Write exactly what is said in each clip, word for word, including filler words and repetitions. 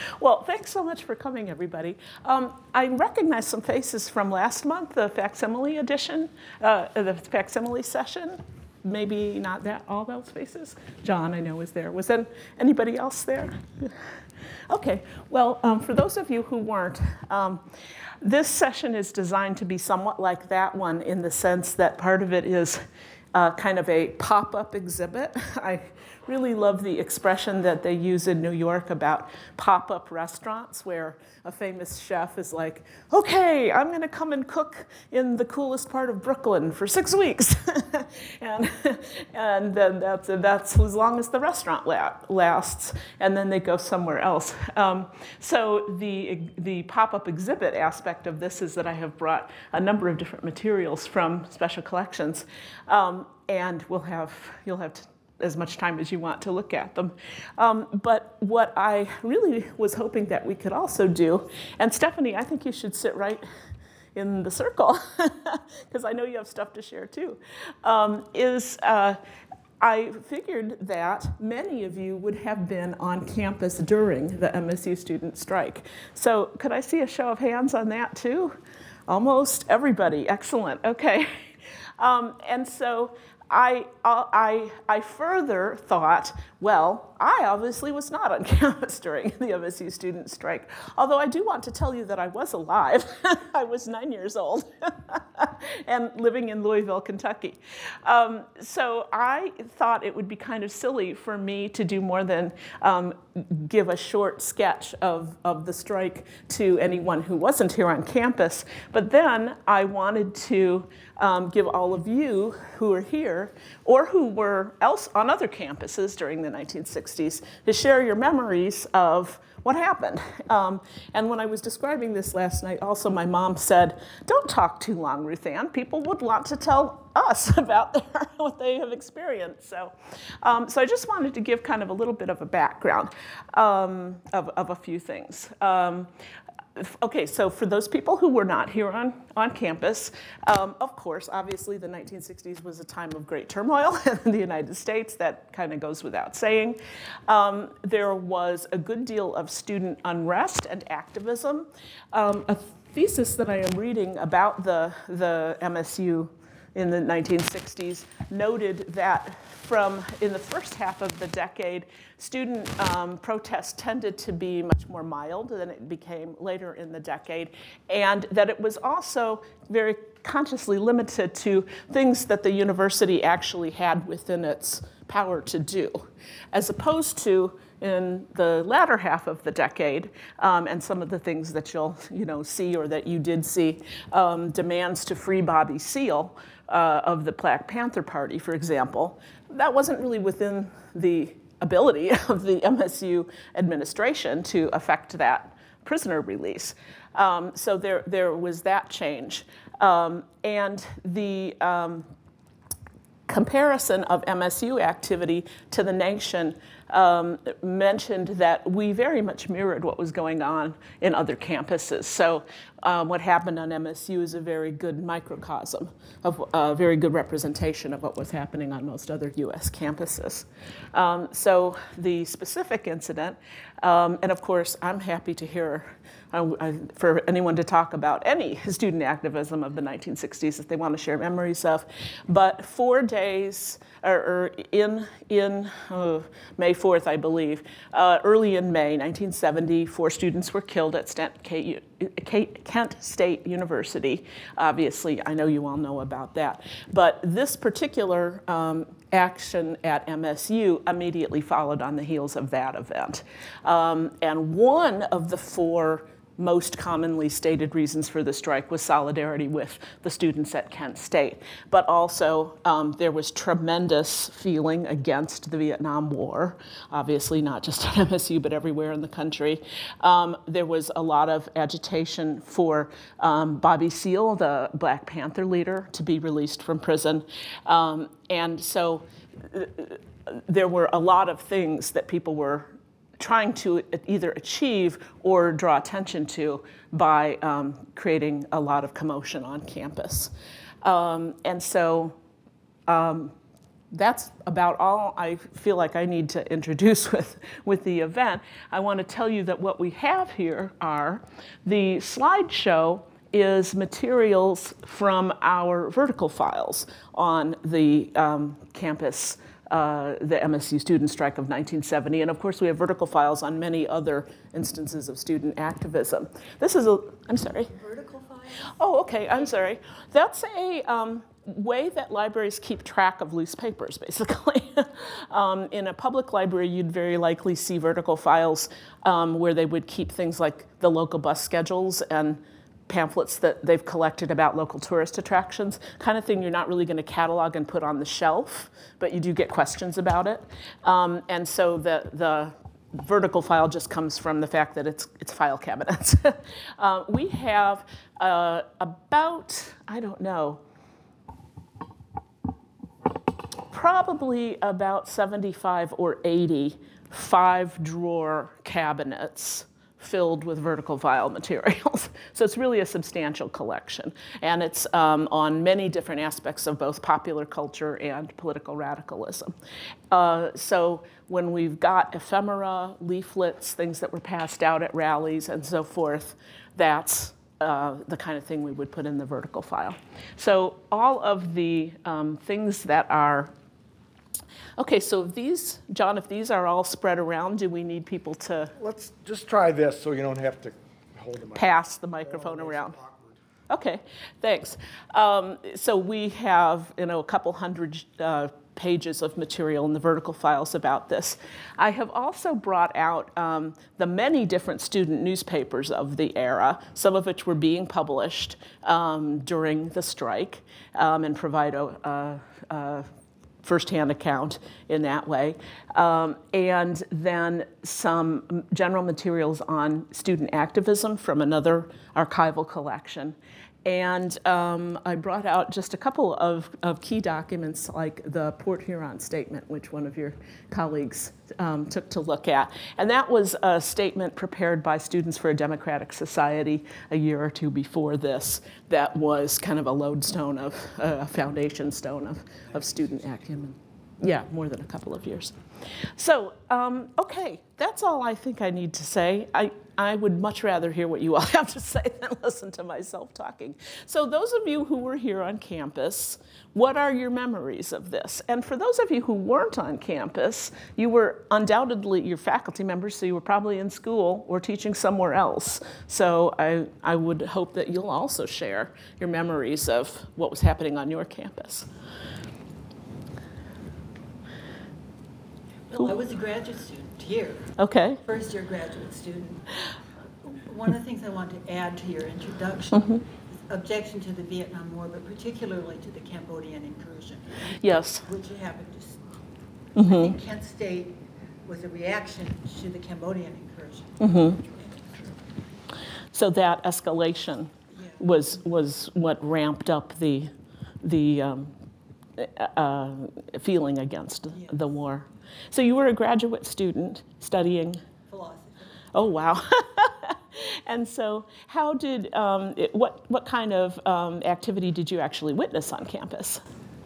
Well, thanks so much for coming, everybody. Um, I recognize some faces from last month, the facsimile edition, uh, the facsimile session. Maybe not that all those faces. John, I know, was there. Was then anybody else there? Okay. Well, um, for those of you who weren't, um, this session is designed to be somewhat like that one in the sense that part of it is uh, kind of a pop-up exhibit. I really love the expression that they use in New York about pop-up restaurants where a famous chef is like, okay, I'm gonna come and cook in the coolest part of Brooklyn for six weeks. and and then that's, that's as long as the restaurant la- lasts, and then they go somewhere else. Um, so the, the pop-up exhibit aspect of this is that I have brought a number of different materials from special collections, um, and we'll have, you'll have to as much time as you want to look at them. Um, but what I really was hoping that we could also do, and Stephanie, I think you should sit right in the circle, because I know you have stuff to share too, um, is uh, I figured that many of you would have been on campus during the M S U student strike. So could I see a show of hands on that too? Almost everybody, excellent, okay. Um, and so I, I, I further thought, well, I obviously was not on campus during the M S U student strike, although I do want to tell you that I was alive. I was nine years old and living in Louisville, Kentucky. Um, so I thought it would be kind of silly for me to do more than um, give a short sketch of, of the strike to anyone who wasn't here on campus. But then I wanted to um, give all of you who are here or who were else on other campuses during the nineteen sixties to share your memories of what happened. Um, and when I was describing this last night, also my mom said, don't talk too long, Ruth Ann. People would want to tell us about their, what they have experienced. So, um, so I just wanted to give kind of a little bit of a background um, of, of a few things. Um, Okay, so for those people who were not here on, on campus, um, of course, obviously the nineteen sixties was a time of great turmoil in the United States. That kind of goes without saying. Um, there was a good deal of student unrest and activism. Um, a thesis that I am reading about the, the M S U in the nineteen sixties noted that from in the first half of the decade, student um, protests tended to be much more mild than it became later in the decade, and that it was also very consciously limited to things that the university actually had within its power to do, as opposed to in the latter half of the decade, um, and some of the things that you'll you know, see or that you did see, um, demands to free Bobby Seale uh, of the Black Panther Party, for example, that wasn't really within the ability of the M S U administration to affect that prisoner release. Um, so there, there was that change. Um, and the um, comparison of M S U activity to the nation um, mentioned that we very much mirrored what was going on in other campuses. So um, what happened on M S U is a very good microcosm, of a uh, very good representation of what was happening on most other U S campuses. Um, so the specific incident, um, and of course I'm happy to hear uh, I, for anyone to talk about any student activism of the nineteen sixties that they want to share memories of, but four days, or, or in, in uh, May fourth, I believe, uh, early in May nineteen seventy, four students were killed at Kent State University. Obviously, I know you all know about that. But this particular um, action at M S U immediately followed on the heels of that event. Um, and one of the four most commonly stated reasons for the strike was solidarity with the students at Kent State. But also, um, there was tremendous feeling against the Vietnam War, obviously not just at M S U, but everywhere in the country. Um, there was a lot of agitation for um, Bobby Seale, the Black Panther leader, to be released from prison. Um, and so uh, there were a lot of things that people were trying to either achieve or draw attention to by um, creating a lot of commotion on campus. Um, and so um, that's about all I feel like I need to introduce with, with the event. I want to tell you that what we have here are the slideshow is materials from our vertical files on the um, campus, uh, the M S U student strike of nineteen seventy. And of course, we have vertical files on many other instances of student activism. This is a, I'm sorry. Vertical files? Oh, okay, I'm sorry. That's a um, way that libraries keep track of loose papers, basically. um, in a public library, you'd very likely see vertical files um, where they would keep things like the local bus schedules and pamphlets that they've collected about local tourist attractions, kind of thing you're not really going to catalog and put on the shelf, but you do get questions about it. Um, and so the, the vertical file just comes from the fact that it's, it's file cabinets. uh, we have uh, about, I don't know, probably about seventy-five or eighty five-drawer cabinets filled with vertical file materials. So it's really a substantial collection. And it's um, on many different aspects of both popular culture and political radicalism. Uh, so when we've got ephemera, leaflets, things that were passed out at rallies and so forth, that's uh, the kind of thing we would put in the vertical file. So all of the um, things that are Okay, so if these, John, if these are all spread around, do we need people to Let's just try this so you don't have to hold the mic. pass the microphone around? Okay, thanks. Um, so we have, you know, a couple hundred uh, pages of material in the vertical files about this. I have also brought out um, the many different student newspapers of the era, some of which were being published um, during the strike, um, and provide a, a, a firsthand account in that way. Um, and then some general materials on student activism from another archival collection. And um, I brought out just a couple of, of key documents like the Port Huron Statement, which one of your colleagues um, took to look at. And that was a statement prepared by Students for a Democratic Society a year or two before this that was kind of a lodestone of, a foundation stone of, of student acumen. Yeah, more than a couple of years. So, um, okay, that's all I think I need to say. I, I would much rather hear what you all have to say than listen to myself talking. So those of you who were here on campus, what are your memories of this? And for those of you who weren't on campus, you were undoubtedly, you're faculty members, so you were probably in school or teaching somewhere else. So I, I would hope that you'll also share your memories of what was happening on your campus. Well, I was a graduate student here. Okay. First year graduate student. One of the things I want to add to your introduction mm-hmm. is objection to the Vietnam War, but particularly to the Cambodian incursion. Yes. Which happened just, mm-hmm. I think Kent State was a reaction to the Cambodian incursion. Mm-hmm. So that escalation yeah. was was what ramped up the the um, uh, feeling against yes. the war. So you were a graduate student studying philosophy. Oh wow! And so, how did um, it, what what kind of um, activity did you actually witness on campus?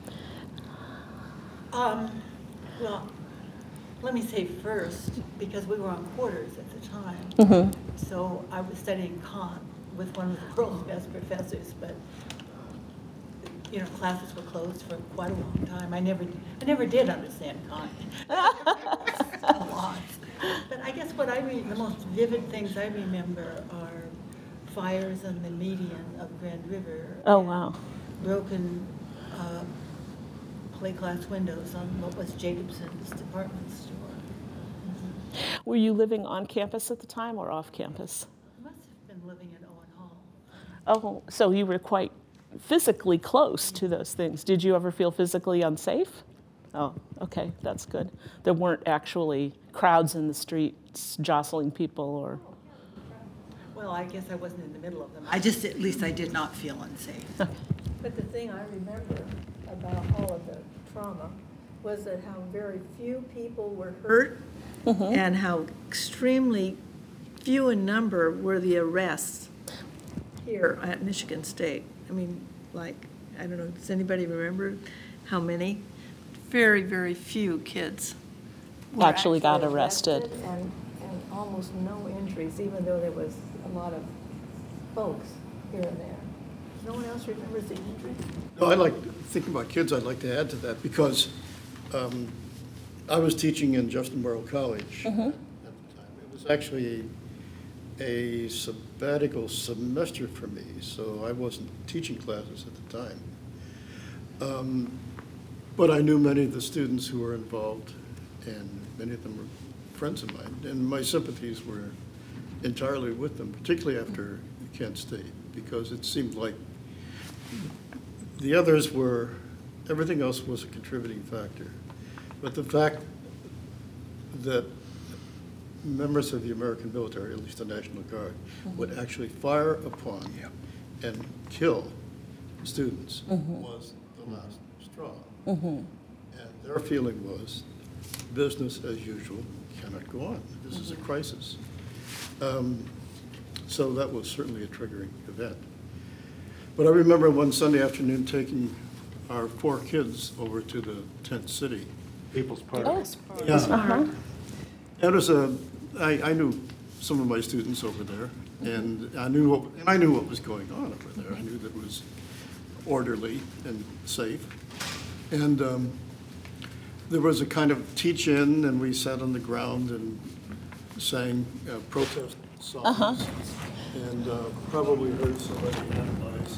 Um, well, let me say first, because we were on quarters at the time, mm-hmm. so I was studying Kant with one of the world's best professors, but you know, classes were closed for quite a long time. I never, I never did understand Kant. A lot. But I guess what I mean, the most vivid things I remember are fires on the median of Grand River. Oh wow! Broken uh, plate glass windows on what was Jacobson's department store. Mm-hmm. Were you living on campus at the time or off campus? I must have been living in Owen Hall. Oh, so you were quite physically close to those things. Did you ever feel physically unsafe? Oh, okay, that's good. There weren't actually crowds in the streets jostling people or... Well, I guess I wasn't in the middle of them. I just, at least I did not feel unsafe. But the thing I remember about all of the trauma was that how very few people were hurt mm-hmm. and how extremely few in number were the arrests here at Michigan State. I mean, like, I don't know, does anybody remember how many? very, very few kids were Actually got arrested. And, and almost no injuries, even though there was a lot of folks here and there. No one else remembers the injuries? No, I'd like, thinking about kids, I'd like to add to that, because um, I was teaching in Justin Morrow College Mm-hmm. at the time. It was actually a sabbatical semester for me, so I wasn't teaching classes at the time. Um, But I knew many of the students who were involved, and many of them were friends of mine, and my sympathies were entirely with them, particularly after Kent State, because it seemed like the others were, everything else was a contributing factor. But the fact that members of the American military, at least the National Guard, would actually fire upon and kill students was the last straw. And their feeling was, business as usual cannot go on. This is a crisis. Um, So that was certainly a triggering event. But I remember one Sunday afternoon taking our four kids over to the tent city. People's Park. Yeah. Uh-huh. It was a, I, I knew some of my students over there, and I knew what, and I knew what was going on over there. I knew that it was orderly and safe. And um, there was a kind of teach-in, and we sat on the ground and sang uh, protest songs. Uh-huh. And uh, probably heard somebody analyze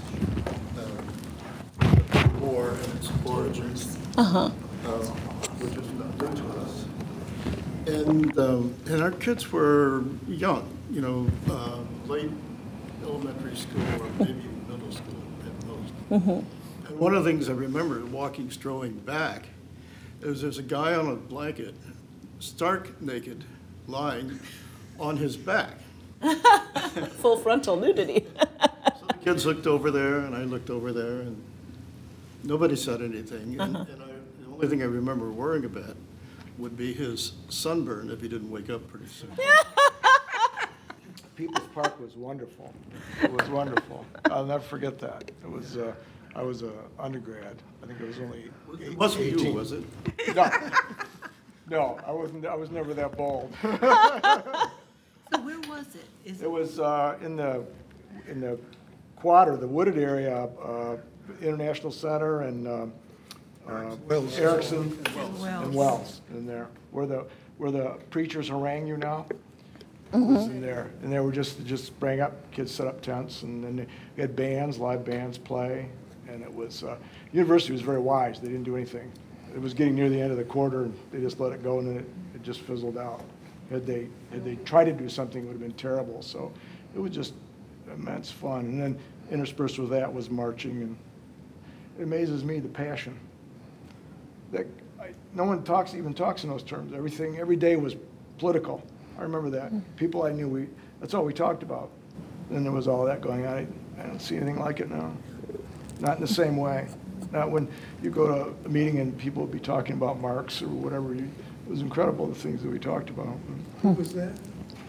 uh, war and its origins. Uh-huh. uh, which is not new to us. And, um, and our kids were young, you know, uh, late elementary school or maybe middle school at most. Mm-hmm. And one of the things I remember walking, strolling back, is there's a guy on a blanket, stark naked, lying on his back. Full frontal nudity. So the kids looked over there, and I looked over there, and nobody said anything. And, Uh-huh. and I, the only thing I remember worrying about would be his sunburn if he didn't wake up pretty soon. People's Park was wonderful. It was wonderful. I'll never forget that. It was, uh, I was a undergrad. I think it was only eight- It wasn't you, eighteen. was it? No, no, I wasn't, I was never that bold. So where was it? Is It was uh, in the, in the quad, or the wooded area, uh, International Center and uh, uh, Erickson and Wells in there, where the, where the preachers harangue you now. It was in there, and they were just, just sprang up, kids set up tents, and then they had bands, live bands play, and it was, uh, university was very wise, they didn't do anything. It was getting near the end of the quarter, and they just let it go, and then it, it just fizzled out. Had they, had they tried to do something, it would have been terrible, so it was just immense fun. And then interspersed with that was marching, and it amazes me, the passion. That, I, no one talks, even talks in those terms. Everything, every day was political. I remember that. People I knew, we, that's all we talked about. And there was all that going on. I, I don't see anything like it now. Not in the same way. Not when you go to a meeting and people would be talking about Marx or whatever. You, it was incredible, the things that we talked about. Who was that?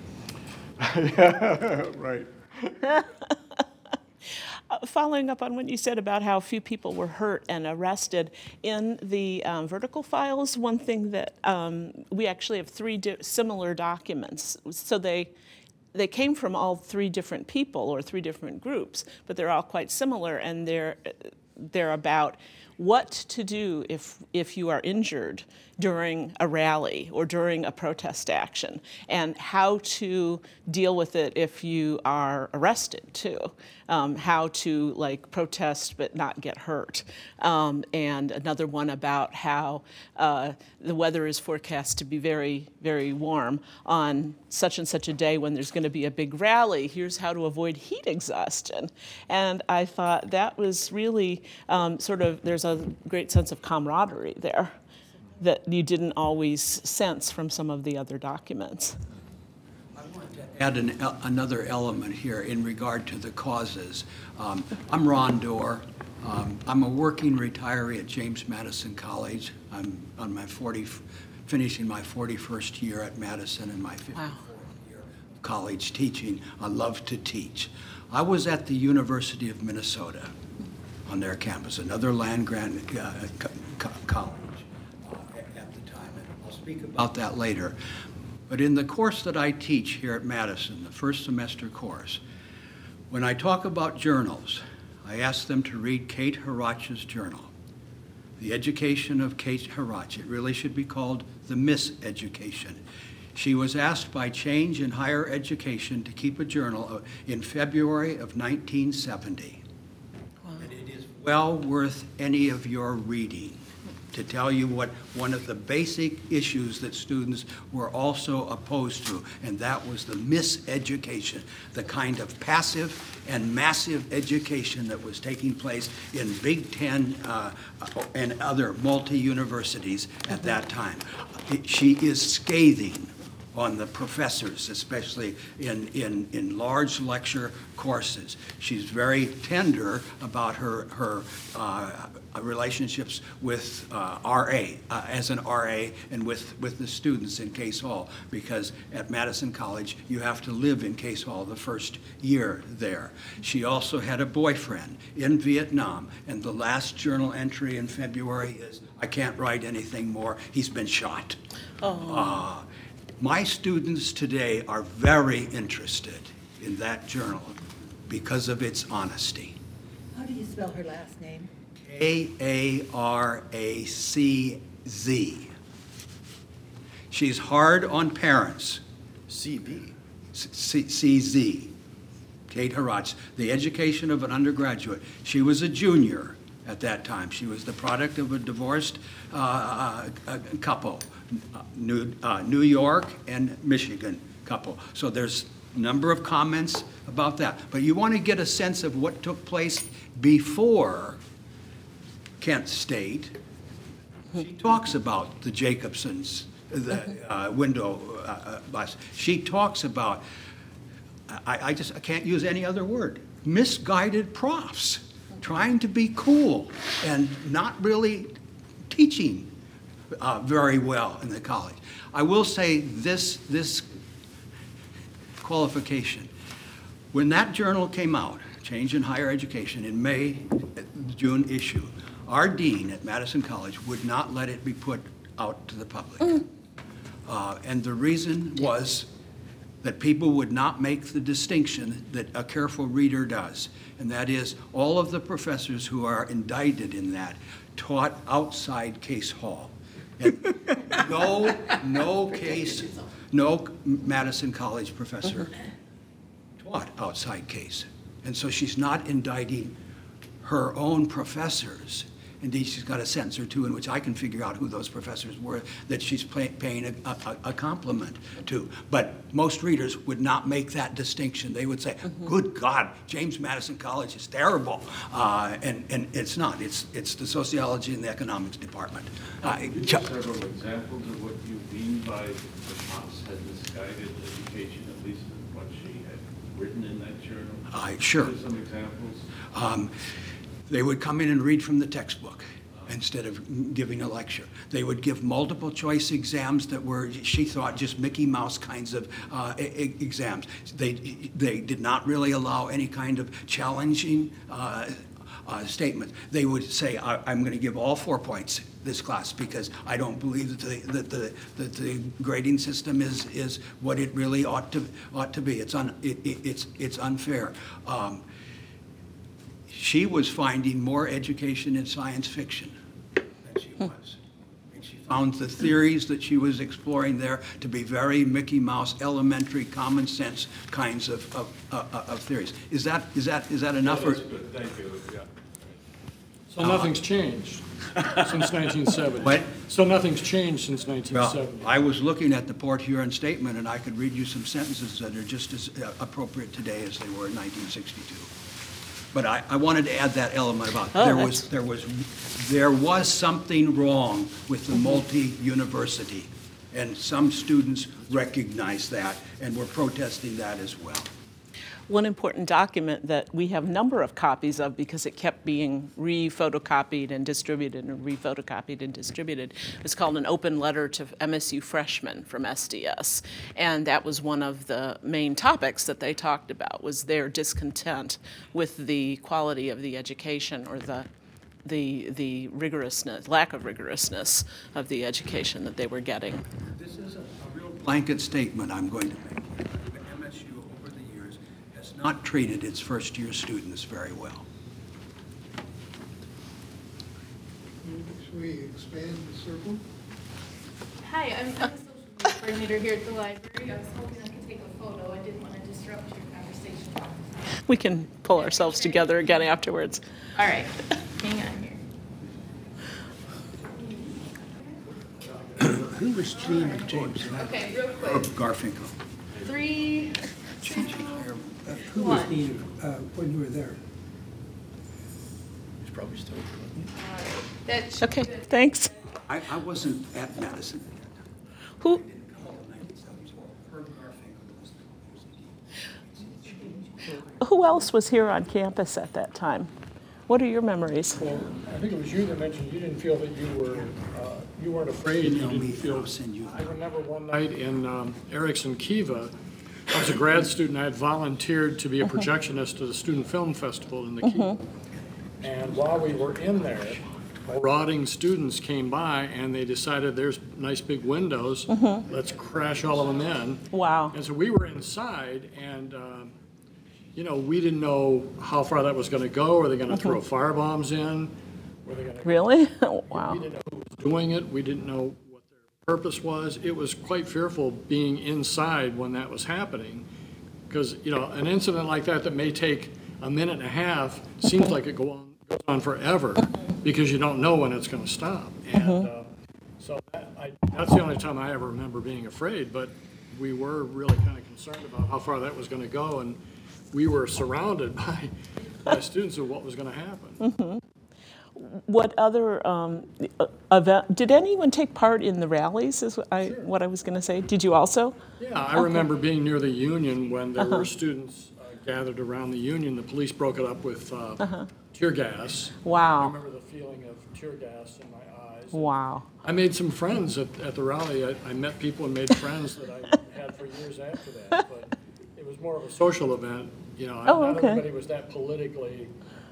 Yeah, right. Uh, Following up on what you said about how few people were hurt and arrested, in the um, vertical files, one thing that um, we actually have three di- similar documents. So they they came from all three different people or three different groups, but they're all quite similar, and they're they're about what to do if if you are injured during a rally or during a protest action, and how to deal with it if you are arrested too. Um, how to like protest but not get hurt. Um, and another one about how uh, the weather is forecast to be very, very warm on such and such a day when there's going to be a big rally. Here's how to avoid heat exhaustion. And I thought that was really um, sort of, there's a great sense of camaraderie there that you didn't always sense from some of the other documents. Add an, another element here in regard to the causes. Um, I'm Ron Dorr. Um, I'm a working retiree at James Madison College. I'm on my forty, finishing my forty-first year at Madison and my fifty-fourth year of college teaching. I love to teach. I was at the University of Minnesota on their campus, another land-grant uh, co- co- college. speak about that later. But in the course that I teach here at Madison, the first semester course, when I talk about journals, I ask them to read Kate Harach's journal, The Education of Kate Harach. It really should be called The Miseducation. She was asked by Change in Higher Education to keep a journal in February of nineteen seventy. Wow. And it is well worth any of your reading to tell you what one of the basic issues that students were also opposed to, and that was the miseducation, the kind of passive and massive education that was taking place in Big Ten uh, and other multi-universities at that time. She is scathing on the professors, especially in, in, in large lecture courses. She's very tender about her, her uh, relationships with uh, R A, uh, as an R A, and with, with the students in Case Hall, because at Madison College, you have to live in Case Hall the first year there. She also had a boyfriend in Vietnam, and the last journal entry in February is, I can't write anything more, he's been shot. Oh. Uh, My students today are very interested in that journal because of its honesty. How do you spell her last name? K A R A C Z. She's hard on parents. C B. C Z. Kate Harach, The Education of an Undergraduate. She was a junior at that time. She was the product of a divorced uh, uh, couple. Uh, New, uh, New York and Michigan couple. So there's a number of comments about that. But you want to get a sense of what took place before Kent State. She talks about the Jacobsons, the uh, window uh, bus. She talks about, I, I just I can't use any other word, misguided profs trying to be cool and not really teaching Uh, very well in the college. I will say this, this qualification. When that journal came out, Change in Higher Education, in May, June issue, our dean at Madison College would not let it be put out to the public. Mm. Uh, and the reason was that people would not make the distinction that a careful reader does. And that is, all of the professors who are indicted in that taught outside Case Hall. And no, no case, no Madison College professor taught outside Case. And so she's not indicting her own professors. Indeed, she's got a sentence or two in which I can figure out who those professors were that she's pay, paying a, a, a compliment to. But most readers would not make that distinction. They would say, mm-hmm. Good God, James Madison College is terrible. Uh, and, and it's not. It's, it's the sociology and the economics department. Uh, Could you give several examples of what you mean by the Potts had misguided education, at least what she had written in that journal? Uh, sure. Give some examples. Um, They would come in and read from the textbook instead of giving a lecture. They would give multiple choice exams that were, she thought, just Mickey Mouse kinds of uh, e- exams. They, they did not really allow any kind of challenging uh, uh, statement. They would say, I, I'm going to give all four points this class because I don't believe that the, that the, that the grading system is, is what it really ought to, ought to be. It's, un, it, it, it's, it's unfair. Um, She was finding more education in science fiction than she was. And she found the theories that she was exploring there to be very Mickey Mouse, elementary, common sense kinds of, of, uh, of theories. Is that, is that, is that enough? Oh, that's good. Thank you. Yeah. So nothing's changed since nineteen seventy. What? So nothing's changed since nineteen Well, seventy. I was looking at the Port Huron statement, and I could read you some sentences that are just as uh, appropriate today as they were in nineteen sixty-two. But I, I wanted to add that element about Oh, there that's- was there was there was something wrong with the multi-university, and some students recognized that and were protesting that as well. One important document that we have a number of copies of because it kept being re-photocopied and distributed and re-photocopied and distributed was called An Open Letter to M S U Freshmen from S D S. And that was one of the main topics that they talked about, was their discontent with the quality of the education or the the, the rigorousness, lack of rigorousness of the education that they were getting. This is a a real blanket statement I'm going to make. But M S U over the years has not treated its first-year students very well. Should we expand the circle? Hi, I'm, I'm the social media coordinator here at the library. I was hoping I could take a photo. I didn't want to disrupt your conversation. We can pull ourselves together again afterwards. All right, hang on here. Who was Gene James? Okay, real quick. Garfinkel. Three, two, Who was one. he uh, when you were there? He's probably still. That should Okay, be good. thanks. I, I wasn't at Madison. Who, who else was here on campus at that time? What are your memories? Well, I think it was you that mentioned you didn't feel that you were, uh, you weren't afraid, you Email me, didn't feel. I'll send you. I remember one night in um, Erickson Kiva, I was a grad student, I had volunteered to be a projectionist at the Student Film Festival in the Kiva. And while we were in there, marauding students came by and they decided there's nice big windows, let's crash all of them in. Wow. And so we were inside and, um, you know, we didn't know how far that was going to go. Were they going to throw fire bombs in? Were they going to? Really? We Wow. didn't know who was doing it. We didn't know what their purpose was. It was quite fearful being inside when that was happening. Because, you know, an incident like that that may take a minute and a half seems like it go on, goes on forever because you don't know when it's going to stop. And uh, so that, I, that's the only time I ever remember being afraid. But we were really kind of concerned about how far that was going to go. And we were surrounded by, by students of what was going to happen. What other um, event, did anyone take part in the rallies is what I, what I was going to say? Did you also? Yeah, I remember being near the Union when there were students uh, gathered around the Union. The police broke it up with uh, tear gas. I Wow. remember the feeling of tear gas in my eyes. Wow. I made some friends at, at the rally. I, I met people and made friends that I had for years after that. But it was more of a social event. You know, Oh, not okay. everybody was that politically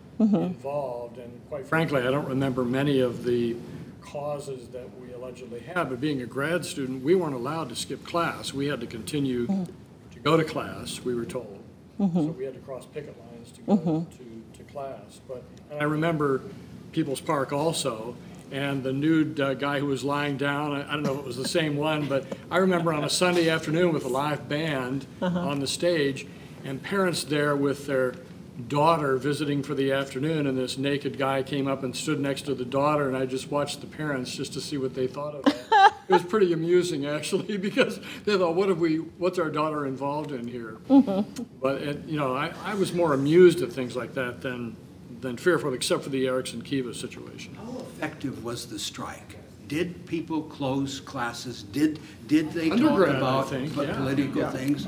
involved. And quite frankly, I don't remember many of the causes that we allegedly had. But being a grad student, we weren't allowed to skip class. We had to continue to go to class, we were told. So we had to cross picket lines to go to, to class. But and I remember People's Park also, and the nude uh, guy who was lying down, I, I don't know if it was the same one, but I remember on a Sunday afternoon with a live band on the stage, and parents there with their daughter visiting for the afternoon, and this naked guy came up and stood next to the daughter, and I just watched the parents just to see what they thought of that. It was pretty amusing, actually, because they thought, what have we, what's our daughter involved in here? But, it, you know, I, I was more amused at things like that than, than fearful, except for the Erickson Kiva situation. How effective was the strike? Did people close classes? Did, did they talk Undergrad, I about think, po- yeah. political things?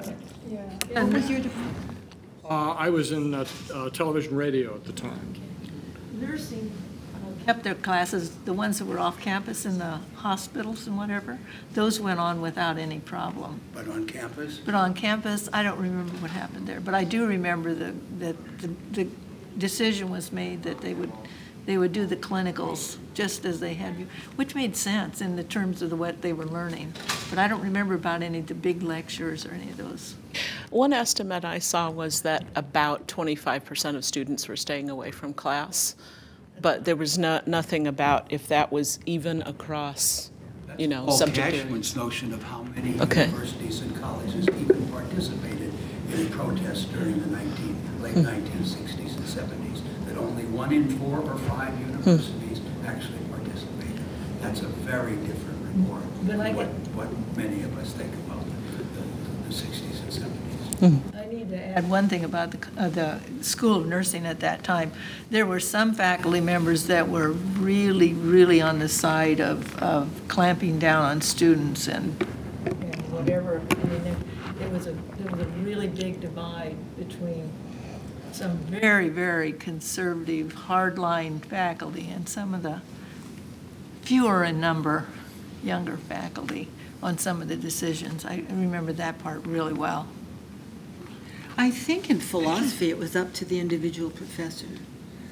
And was your department? Uh, I was in uh, uh, television radio at the time. Nursing kept their classes, the ones that were off campus in the hospitals and whatever, those went on without any problem. But on campus? But on campus, I don't remember what happened there. But I do remember the, that the, the decision was made that they would, they would do the clinicals just as they had, which made sense in the terms of the, what they were learning. But I don't remember about any of the big lectures or any of those. One estimate I saw was that about twenty-five percent of students were staying away from class, but there was no, nothing about if that was even across, you know, Paul subject areas. Cashman's notion of how many Okay. universities and colleges even participated in protests during the nineteen, late nineteen sixties and seventies, that only one in four or five universities actually participated. That's a very different report But I than what, get- what many of us think about the, the sixties and seventies. I need to add one thing about the, uh, the School of Nursing at that time. There were some faculty members that were really, really on the side of, of clamping down on students and, and whatever. I mean, there, there was a, there was a really big divide between some very, very conservative, hardline faculty and some of the fewer in number younger faculty on some of the decisions. I remember that part really well. I think in philosophy, it was up to the individual professor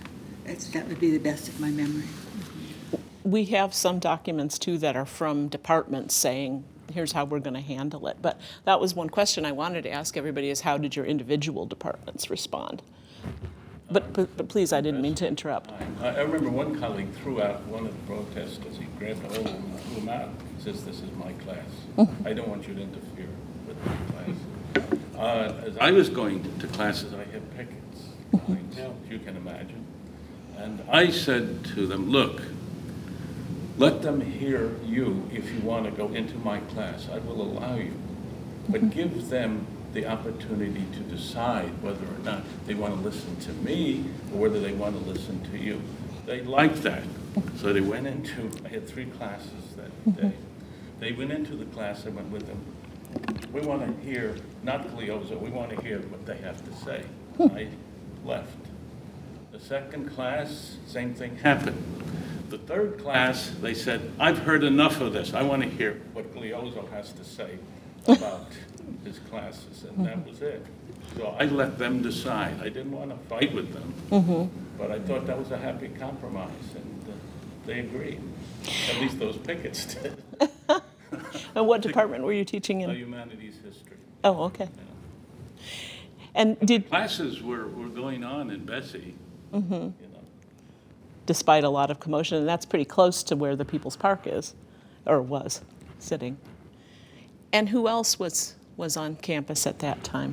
That's, that would be the best of my memory. We have some documents too that are from departments saying, here's how we're going to handle it. But that was one question I wanted to ask everybody is how did your individual departments respond? But, but, but please, I didn't mean to interrupt. I, I remember one colleague threw out one of the protesters. He grabbed a hold of him and threw him out. He says, this is my class. I don't want you to interfere with my class. Uh, as I was going to classes, I had pickets, lines, as you can imagine. And I said to them, look, let them hear you if you want to go into my class. I will allow you. But give them the opportunity to decide whether or not they want to listen to me or whether they want to listen to you. They liked that. So they went into, I had three classes that day. They went into the class, I went with them. We want to hear, not Gliozo, we want to hear what they have to say. I left. The second class, same thing happened. The third class, they said, I've heard enough of this. I want to hear what Gliozo has to say about his classes, and that was it. So I let them decide. I didn't want to fight with them, mm-hmm. but I thought that was a happy compromise, and uh, they agreed. At least those pickets did. And what department were you teaching in? Uh, humanities history. Oh, okay. Yeah. And did classes were, were going on in Bessie, mm-hmm. you know. Despite a lot of commotion, and that's pretty close to where the People's Park is, or was, sitting. And who else was, was on campus at that time?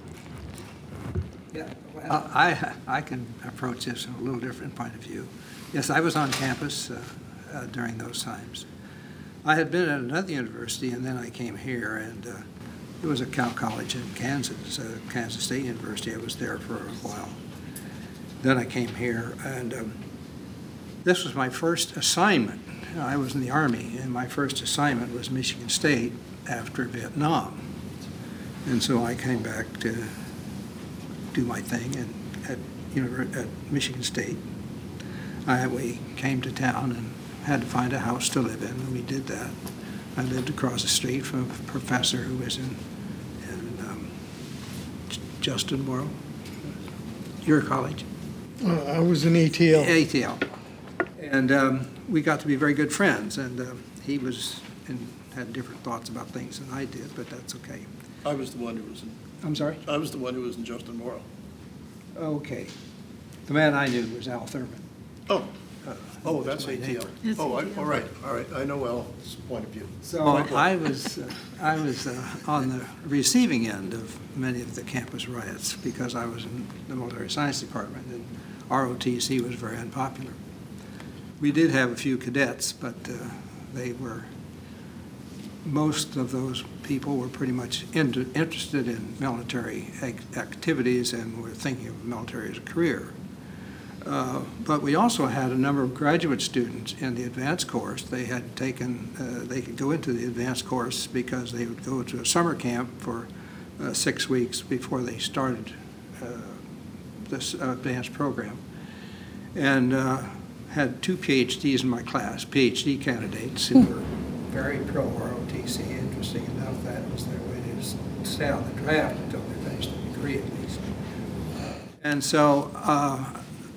Yeah, well, I, I can approach this from a little different point of view. Yes, I was on campus uh, uh, during those times. I had been at another university, and then I came here, and uh, it was a Cal College in Kansas, uh, Kansas State University. I was there for a while. Then I came here, and um, this was my first assignment. I was in the Army, and my first assignment was Michigan State after Vietnam. And so I came back to do my thing and at, Univer- at Michigan State. I, we came to town and had to find a house to live in, and we did that. I lived across the street from a professor who was in, in um, Justin Morrow, your college. Uh, I was in A T L. A T L. And um, we got to be very good friends, and uh, he was and had different thoughts about things than I did, but that's okay. I was the one who was in. I'm sorry? I was the one who was in Justin Morrow. Okay. The man I knew was Al Thurman. Oh, uh, oh, that's A T L. Oh, I, all right, all right. I know Al's point of view. So I was, uh, I was uh, on the receiving end of many of the campus riots because I was in the military science department, and R O T C was very unpopular. We did have a few cadets, but uh, they were, most of those people were pretty much in, interested in military ac- activities and were thinking of military as a career. Uh, but we also had a number of graduate students in the advanced course. They had taken, uh, they could go into the advanced course because they would go to a summer camp for uh, six weeks before they started uh, this uh, advanced program. And uh, had two PhDs in my class, PhD candidates who were very pro-R O T C. Interesting enough, that was their way to stay out of the draft until they finished the degree at least. And so uh,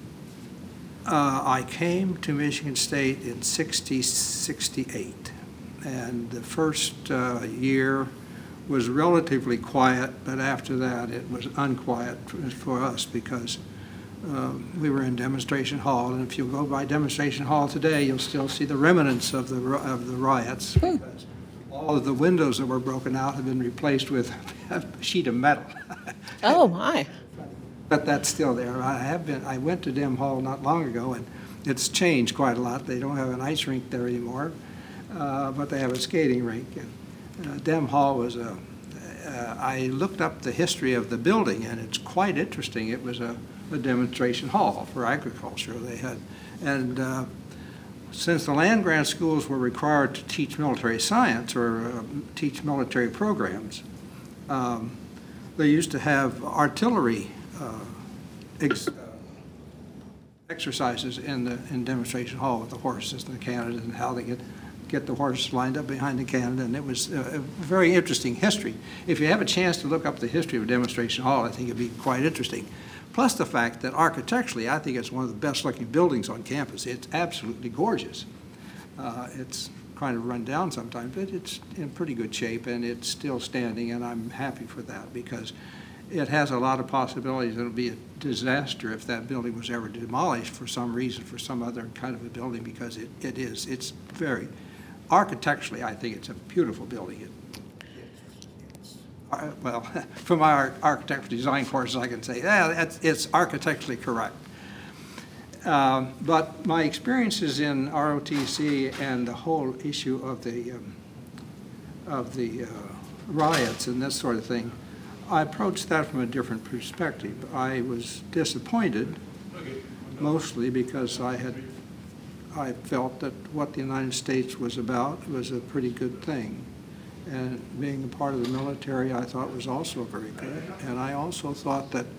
uh, I came to Michigan State in sixty, sixty-eight. And the first uh, year was relatively quiet, but after that it was unquiet for, for us because Uh, we were in Demonstration Hall, and if you go by Demonstration Hall today, you'll still see the remnants of the of the riots because all of the windows that were broken out have been replaced with a sheet of metal. Oh my! But that's still there. I have been. I went to Dem Hall not long ago, and it's changed quite a lot. They don't have an ice rink there anymore, uh, but they have a skating rink. And uh, Dem Hall was a. Uh, I looked up the history of the building, and it's quite interesting. It was a a demonstration hall for agriculture. They had, and uh, since the land-grant schools were required to teach military science or uh, teach military programs, um, they used to have artillery uh, ex- uh, exercises in the in demonstration hall with the horses and the cannons and how they get get the horses lined up behind the cannon, and it was a, a very interesting history. If you have a chance to look up the history of Demonstration Hall, I think it'd be quite interesting. Plus the fact that architecturally, I think it's one of the best-looking buildings on campus. It's absolutely gorgeous. Uh, it's kind of run down sometimes, but it's in pretty good shape, and it's still standing, and I'm happy for that because it has a lot of possibilities. It'll be a disaster if that building was ever demolished for some reason, for some other kind of a building, because it, it is. It's very, architecturally, I think it's a beautiful building. It, it's, uh, well, from our architectural design courses, I can say, yeah, it's, it's architecturally correct. Um, but my experiences in R O T C and the whole issue of the um, of the uh, riots and this sort of thing, I approached that from a different perspective. I was disappointed, mostly because I had I felt that what the United States was about was a pretty good thing, and being a part of the military, I thought was also very good. And I also thought that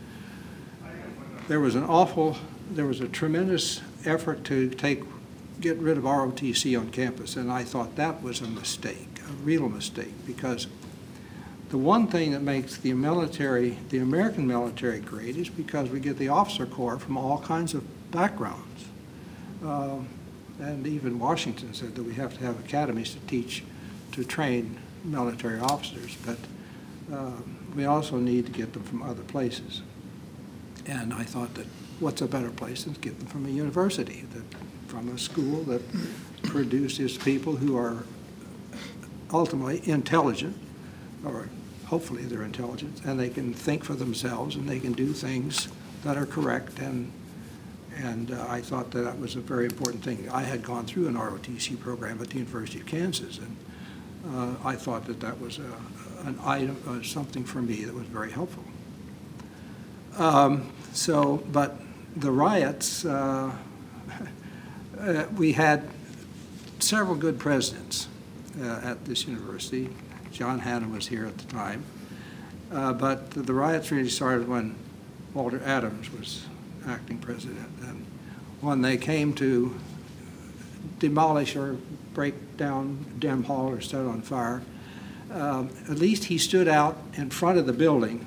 there was an awful There was a tremendous effort to take, get rid of R O T C on campus, and I thought that was a mistake, a real mistake, because the one thing that makes the military, the American military great is because we get the officer corps from all kinds of backgrounds. Um, and even Washington said that we have to have academies to teach, to train military officers, but uh, we also need to get them from other places. And I thought that what's a better place than to get them from a university, that, from a school that produces people who are ultimately intelligent, or hopefully they're intelligent, and they can think for themselves and they can do things that are correct. And and uh, I thought that that was a very important thing. I had gone through an R O T C program at the University of Kansas, and uh, I thought that that was a, an item, uh, something for me that was very helpful. Um, so, but the riots, uh, uh, we had several good presidents uh, at this university. John Hanna was here at the time. Uh, but the riots really started when Walter Adams was acting president. And when they came to demolish or break down Dem Hall or set it on fire, um, at least he stood out in front of the building,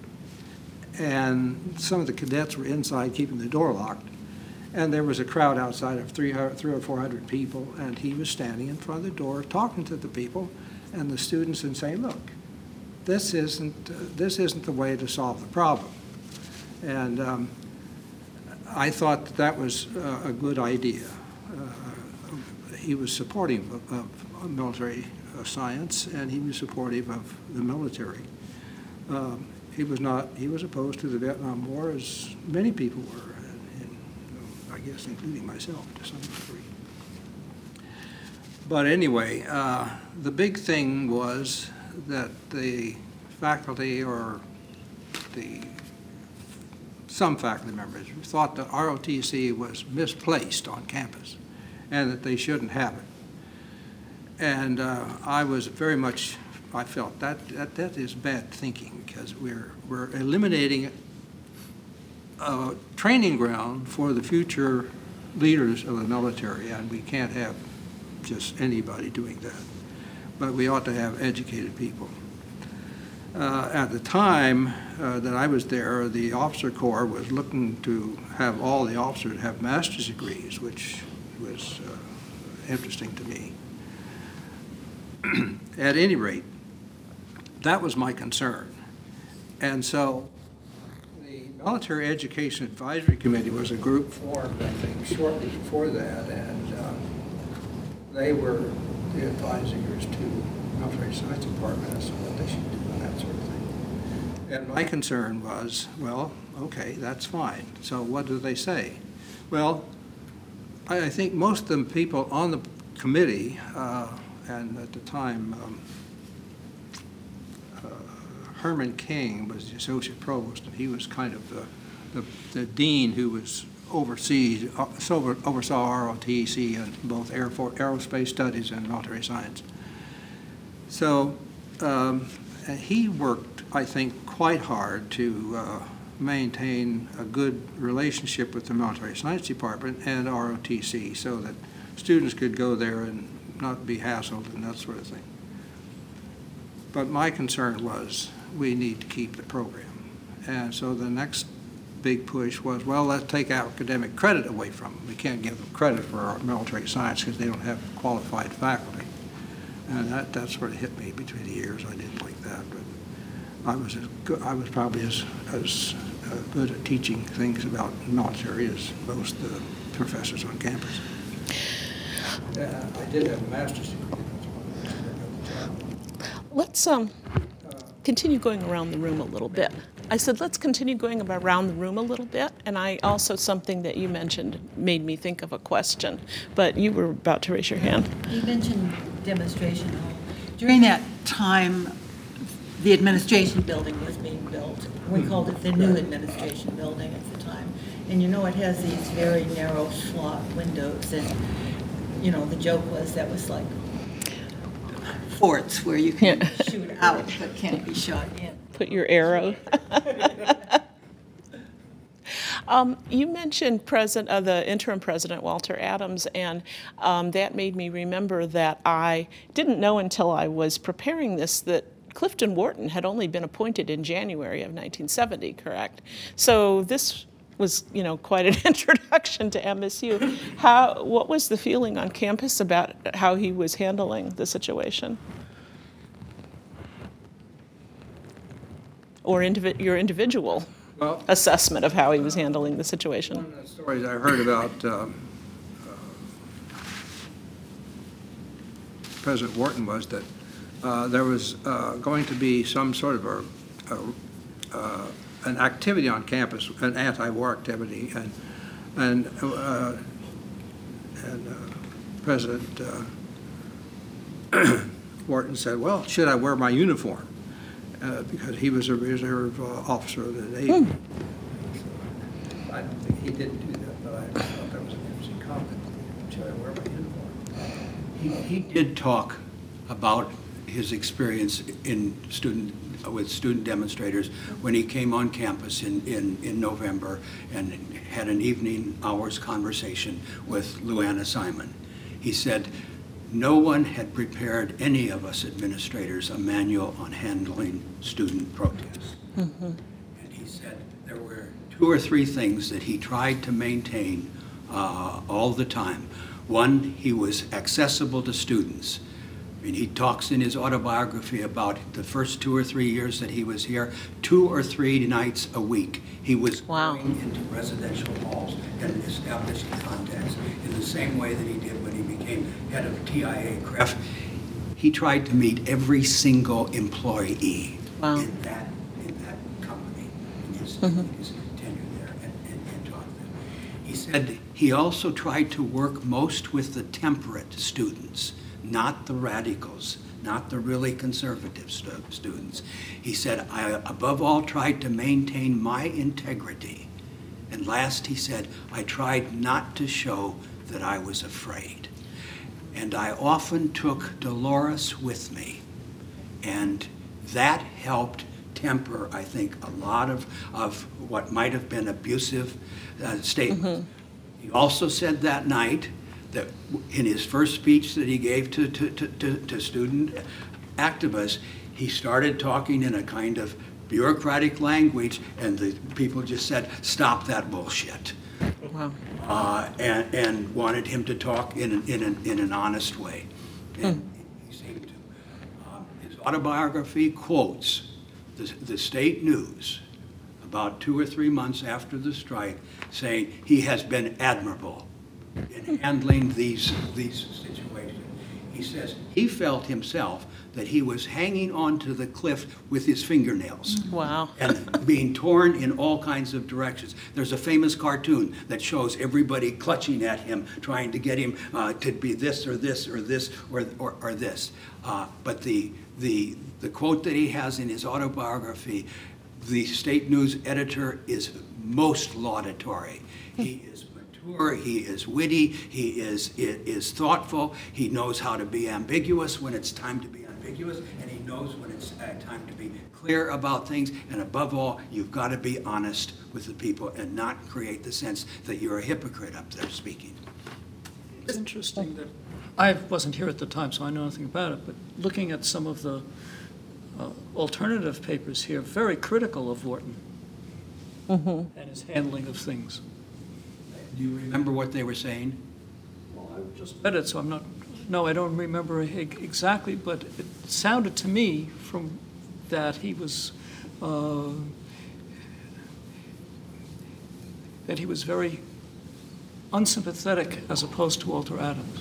and some of the cadets were inside keeping the door locked. And there was a crowd outside of three, three or four hundred people, and he was standing in front of the door talking to the people and the students and saying, look, this isn't, uh, this isn't the way to solve the problem. And um, I thought that, that was uh, a good idea. Uh, he was supportive of, of military uh, science, and he was supportive of the military. Um, He was not, he was opposed to the Vietnam War, as many people were, and, and I guess including myself to some degree. But anyway, uh, the big thing was that the faculty, or the, some faculty members, thought that R O T C was misplaced on campus and that they shouldn't have it. And uh, I was very much, I felt that, that that is bad thinking, because we're, we're eliminating a training ground for the future leaders of the military, and we can't have just anybody doing that. But we ought to have educated people. Uh, at the time uh, that I was there, the officer corps was looking to have all the officers have master's degrees, which was uh, interesting to me. At any rate, that was my concern. And so the Military Education Advisory Committee was a group formed, I think, shortly before that, and uh, they were the advisors to the Military Science Department as to what they should do and that sort of thing. And my concern was, well, okay, that's fine. So what do they say? Well, I, I think most of the people on the committee, uh, and at the time, um, uh, Herman King was the associate provost, and he was kind of the, the, the dean who was overseas, uh, oversaw R O T C and both Air Force, aerospace studies and military science. So um, he worked, I think, quite hard to uh, maintain a good relationship with the Military Science Department and R O T C so that students could go there and not be hassled and that sort of thing. But my concern was we need to keep the program. And so the next big push was, well, let's take academic credit away from them. We can't give them credit for our military science because they don't have qualified faculty. And that, that sort of hit me between the ears. I didn't like that, but I was as good, I was probably as, as uh, good at teaching things about military as most of the professors on campus. Yeah, I did have a master's degree. Let's um, continue going around the room a little bit. I said, let's continue going around the room a little bit, and I also, something that you mentioned made me think of a question, but you were about to raise your hand. You mentioned demonstration hall. During that time, the administration building was being built. We called it the new administration building at the time. And you know, it has these very narrow slot windows, and, you know, the joke was that was like forts where you can yeah. shoot out but can't be shot in. Put your arrow. um, you mentioned president, uh, the interim president, Walter Adams, and um, that made me remember that I didn't know until I was preparing this that Clifton Wharton had only been appointed in January of nineteen seventy, correct? So this was, you know, quite an introduction to M S U. How, what was the feeling on campus about how he was handling the situation? Or indivi- your individual well, assessment of how he was handling the situation? One of the stories I heard about um, uh, President Wharton was that uh, there was uh, going to be some sort of a, a uh, an activity on campus, an anti-war activity, and and uh, and uh, President uh, Wharton said, "Well, should I wear my uniform?" Uh, because he was a reserve uh, officer of the Navy. Hmm. So I don't think he didn't do that, but I thought that was an interesting comment. Should I wear my uniform? He, he did talk about his experience in student with student demonstrators when he came on campus in, in, in November and had an evening hours conversation with Luana Simon. He said, no one had prepared any of us administrators a manual on handling student protests. Mm-hmm. And he said there were two or three things that he tried to maintain uh, all the time. One, he was accessible to students. I mean, he talks in his autobiography about the first two or three years that he was here, two or three nights a week. He was wow. going into residential halls and establishing contacts in the same way that he did when he became head of T I A C R E F. He tried to meet every single employee wow. in that in that company, in his, mm-hmm. in his tenure there, and, and, and talk to them. He said he also tried to work most with the temperate students, not the radicals, not the really conservative stu- students. He said, I above all tried to maintain my integrity. And last, he said, I tried not to show that I was afraid. And I often took Dolores with me. And that helped temper, I think, a lot of, of what might have been abusive uh, statements. Mm-hmm. He also said that night, that in his first speech that he gave to, to, to, to student activists, he started talking in a kind of bureaucratic language, and the people just said, stop that bullshit. Wow. Uh, and, and wanted him to talk in an, in an, in an honest way. And mm. he seemed to. Um, his autobiography quotes the, the state news about two or three months after the strike, saying he has been admirable in handling these these situations. He says he felt himself that he was hanging onto the cliff with his fingernails. Wow. And being torn in all kinds of directions. There's a famous cartoon that shows everybody clutching at him, trying to get him uh, to be this or this or this or or, or this. Uh, but the the the quote that he has in his autobiography, the state news editor is most laudatory. He is he is witty, he is, is thoughtful, he knows how to be ambiguous when it's time to be ambiguous, and he knows when it's uh, time to be clear about things, and above all, you've got to be honest with the people and not create the sense that you're a hypocrite up there speaking. It's interesting that I wasn't here at the time, so I know nothing about it, but looking at some of the uh, alternative papers here, very critical of Wharton Mm-hmm. and his handling of things. Do you remember what they were saying? Well, I just read it, so I'm not, no, I don't remember e- exactly, but it sounded to me from that he was, uh, that he was very unsympathetic as opposed to Walter Adams.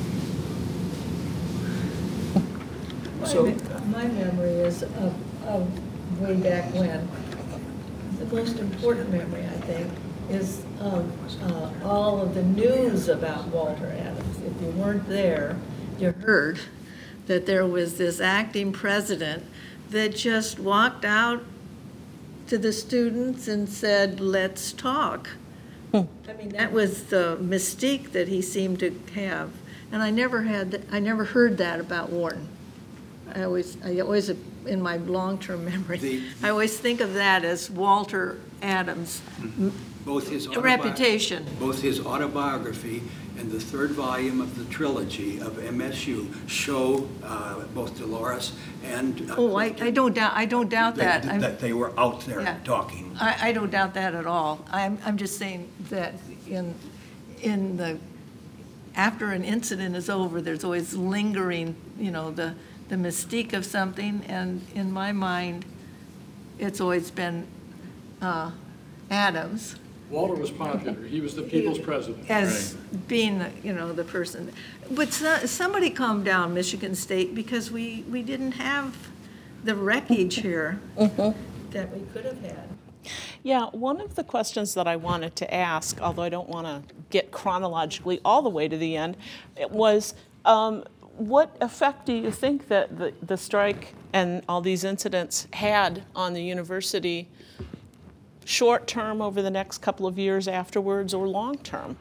So, My, my memory is of, of way back when. The most important memory, I think, is of uh, all of the news about Walter Adams. If you weren't there, you heard that there was this acting president that just walked out to the students and said, "Let's talk." I mean, that was the mystique that he seemed to have. And I never had, th- I never heard that about Wharton. I always, I always, in my long-term memory, The- I always think of that as Walter Adams' Both his autobi- reputation. Both his autobiography and the third volume of the trilogy of M S U show uh, both Dolores and uh, Oh, I, I don't doubt, I don't doubt that. that, I'm- that they were out there Yeah. talking. I, I don't doubt that at all. I'm, I'm just saying that in, in the, after an incident is over, there's always lingering, you know, the, the mystique of something, and in my mind, it's always been uh, Adams Walter was popular. He was the people's president. as being, the, you know, the person. But so, somebody calm down, Michigan State, because we, we didn't have the wreckage here that we could have had. Yeah, one of the questions that I wanted to ask, although I don't want to get chronologically all the way to the end, it was um, what effect do you think that the, the strike and all these incidents had on the university short term over the next couple of years afterwards or long term?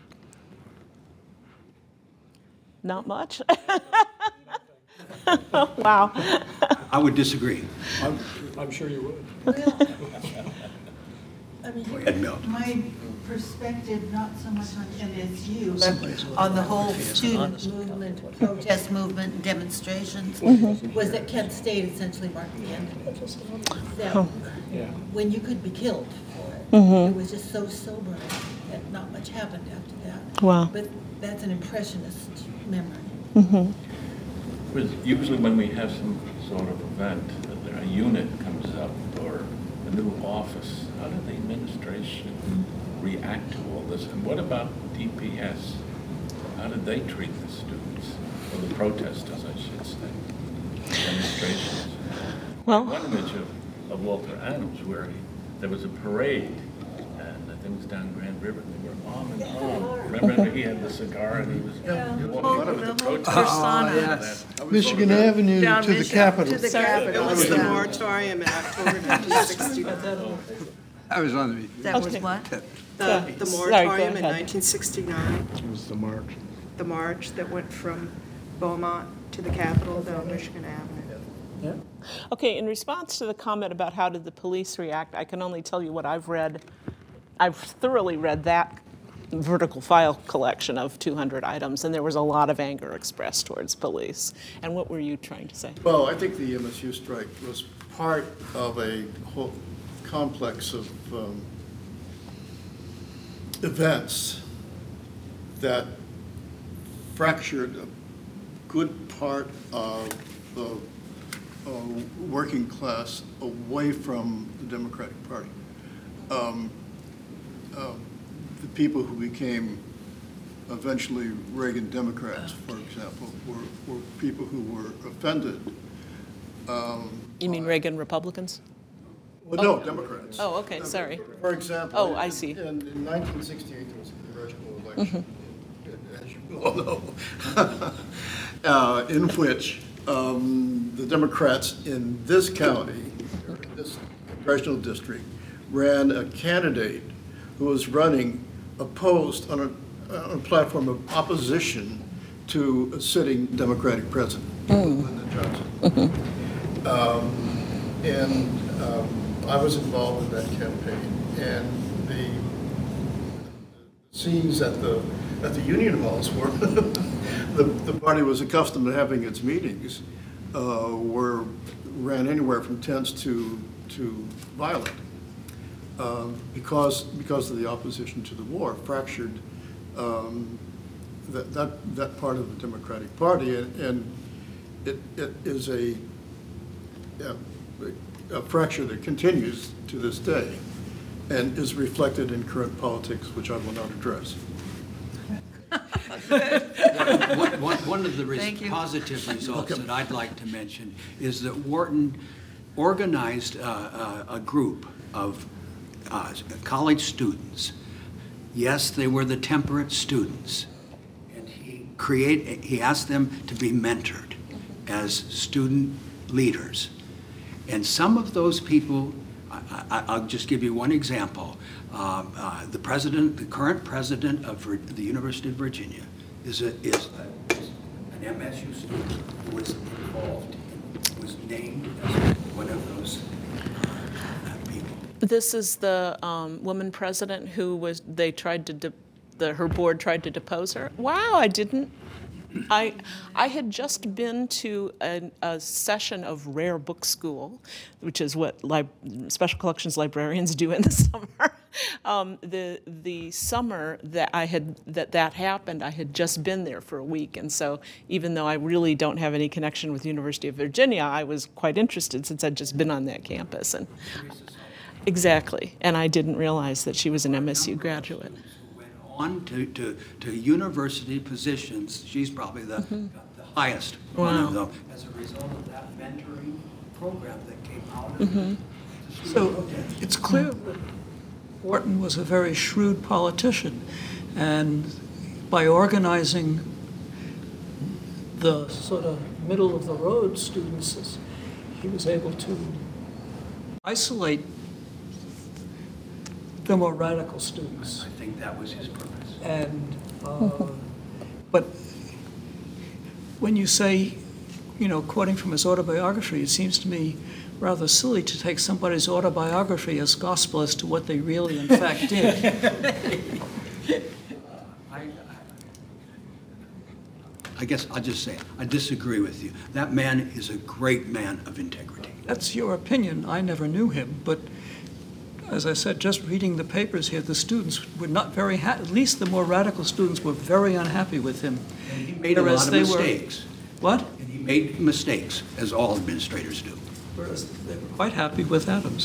Not much? Wow. I would disagree. I'm, I'm sure you would. I mean, Go ahead, Milt. my perspective, not so much on M S U, but on the whole student movement, protest movement, demonstrations, was that Kent State essentially marked the end of it. That when you could be killed for it, it was just so sobering that not much happened after that. Wow. But that's an impressionist memory. Because usually when we have some sort of event, uh, a unit comes up or a new office, how did the administration react to all this? And what about D P S? How did they treat the students, or the protesters, I should say, demonstrations? Well- One image of, of Walter Adams where he, there was a parade, and I think it was down Grand River, and they were arm in arm. Remember, he had the cigar and he was walking with the protesters. persona. yes. Michigan Avenue Down to the Michigan- Capitol. To the Sorry. Capitol. It was the yeah. moratorium in October nineteen sixty-nine. I was on the, That was Okay. what? The, the Sorry, go moratorium in ahead. nineteen sixty-nine, It was the march. the march that went from Beaumont to the Capitol down Michigan Avenue. Okay, in response to the comment about how did the police react, I can only tell you what I've read. I've thoroughly read that vertical file collection of two hundred items, and there was a lot of anger expressed towards police. And what were you trying to say? Well, I think the M S U strike was part of a whole complex of um, events that fractured a good part of the uh, working class away from the Democratic Party. Um, uh, the people who became eventually Reagan Democrats, for example, were, were people who were offended. Um, You mean Reagan Republicans? well, no, Democrats. Oh, okay, sorry. For example. Oh, I see. In, in nineteen sixty-eight, there was a congressional election, as you all know, uh, in which um, the Democrats in this county, or in this congressional district, ran a candidate who was running opposed on a, on a platform of opposition to a sitting Democratic president, Lyndon Johnson. Um, and um, I was involved in that campaign, and the scenes at the at the union halls were the, the party was accustomed to having its meetings, uh, were, ran anywhere from tense to, to violent. Um, because, because of the opposition to the war, fractured um, that, that, that part of the Democratic Party, and, and it, it is a, yeah, a fracture that continues to this day and is reflected in current politics, which I will not address. One, one, one of the res- Thank you. positive results that I'd like to mention is that Wharton organized uh, uh, a group of uh, college students. Yes, they were the temperate students. And he create, he asked them to be mentored as student leaders. And some of those people, I, I, I'll just give you one example. Um, uh, the president, the current president of Vir- the University of Virginia is, a, is a, an M S U student who was involved, in, was named as one of those uh, people. This is the um, woman president who was, they tried to, de- the, her board tried to depose her. Wow, I didn't, I, I had just been to a, a session of Rare Book School, which is what li- special collections librarians do in the summer. Um, the the summer that I had that that happened, I had just been there for a week, and so even though I really don't have any connection with the University of Virginia, I was quite interested since I'd just been on that campus. And exactly, and I didn't realize that she was an M S U graduate. On to, to, to university positions. She's probably the, mm-hmm. the highest wow. one of them as a result of that mentoring program that came out of mm-hmm. it. So it's clear that Wharton was a very shrewd politician, and by organizing the sort of middle of the road students, he was able to isolate the more radical students. I think that was his purpose. And, uh, but when you say, you know, quoting from his autobiography, it seems to me rather silly to take somebody's autobiography as gospel as to what they really, in fact, did. I, I, I guess I'll just say, I disagree with you. That man is a great man of integrity. That's your opinion. I never knew him, but as I said, just reading the papers here, the students were not very happy. At least the more radical students were very unhappy with him. And he made Whereas a lot of mistakes. Were, what? And he made mistakes, as all administrators do. Whereas they were quite happy with Adams.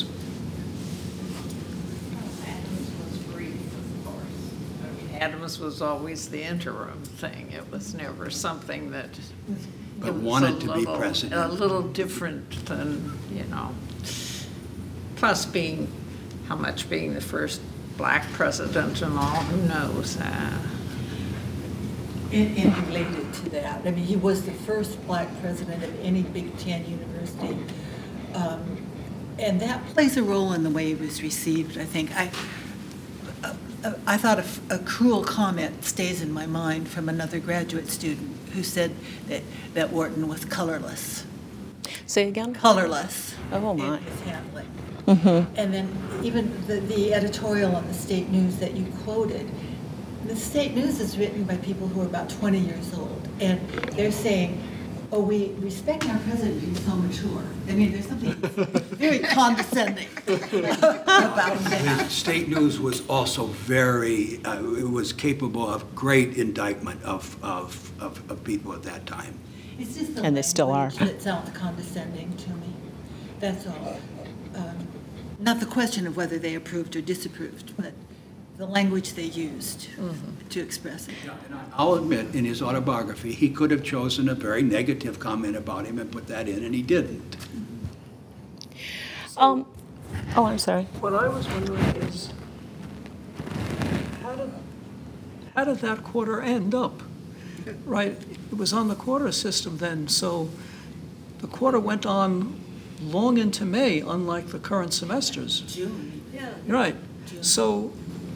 Adams was brief, of course. I mean, Adams was always the interim thing. It was never something that But was wanted to little, be president. A little different than, you know. Plus being, how much being the first black president and all, who knows? Uh, And, and related to that, I mean, he was the first black president of any Big Ten university. Um, and that plays a role in the way he was received, I think. I, uh, I thought a, a cruel comment stays in my mind from another graduate student who said that, that Wharton was colorless. Say again? Colorless. Oh, my. in his handling. Mm-hmm. And then even the, the editorial on the State News that you quoted, the State News is written by people who are about twenty years old, and they're saying, oh, we respect our president, he's so mature. I mean, there's something very condescending about that. The State News was also very, uh, it was capable of great indictment of, of, of, of people at that time. It's just the And they still are. language that sounds condescending to me. That's all. Um, Not the question of whether they approved or disapproved, but the language they used mm-hmm. to express it. Yeah, and I'll admit, in his autobiography, he could have chosen a very negative comment about him and put that in, and he didn't. So, Um, oh, I'm sorry. what I was wondering is, how did, how did that quarter end up? Right, it was on the quarter system then, so the quarter went on long into May, unlike the current semesters. June. Yeah. Right, June. so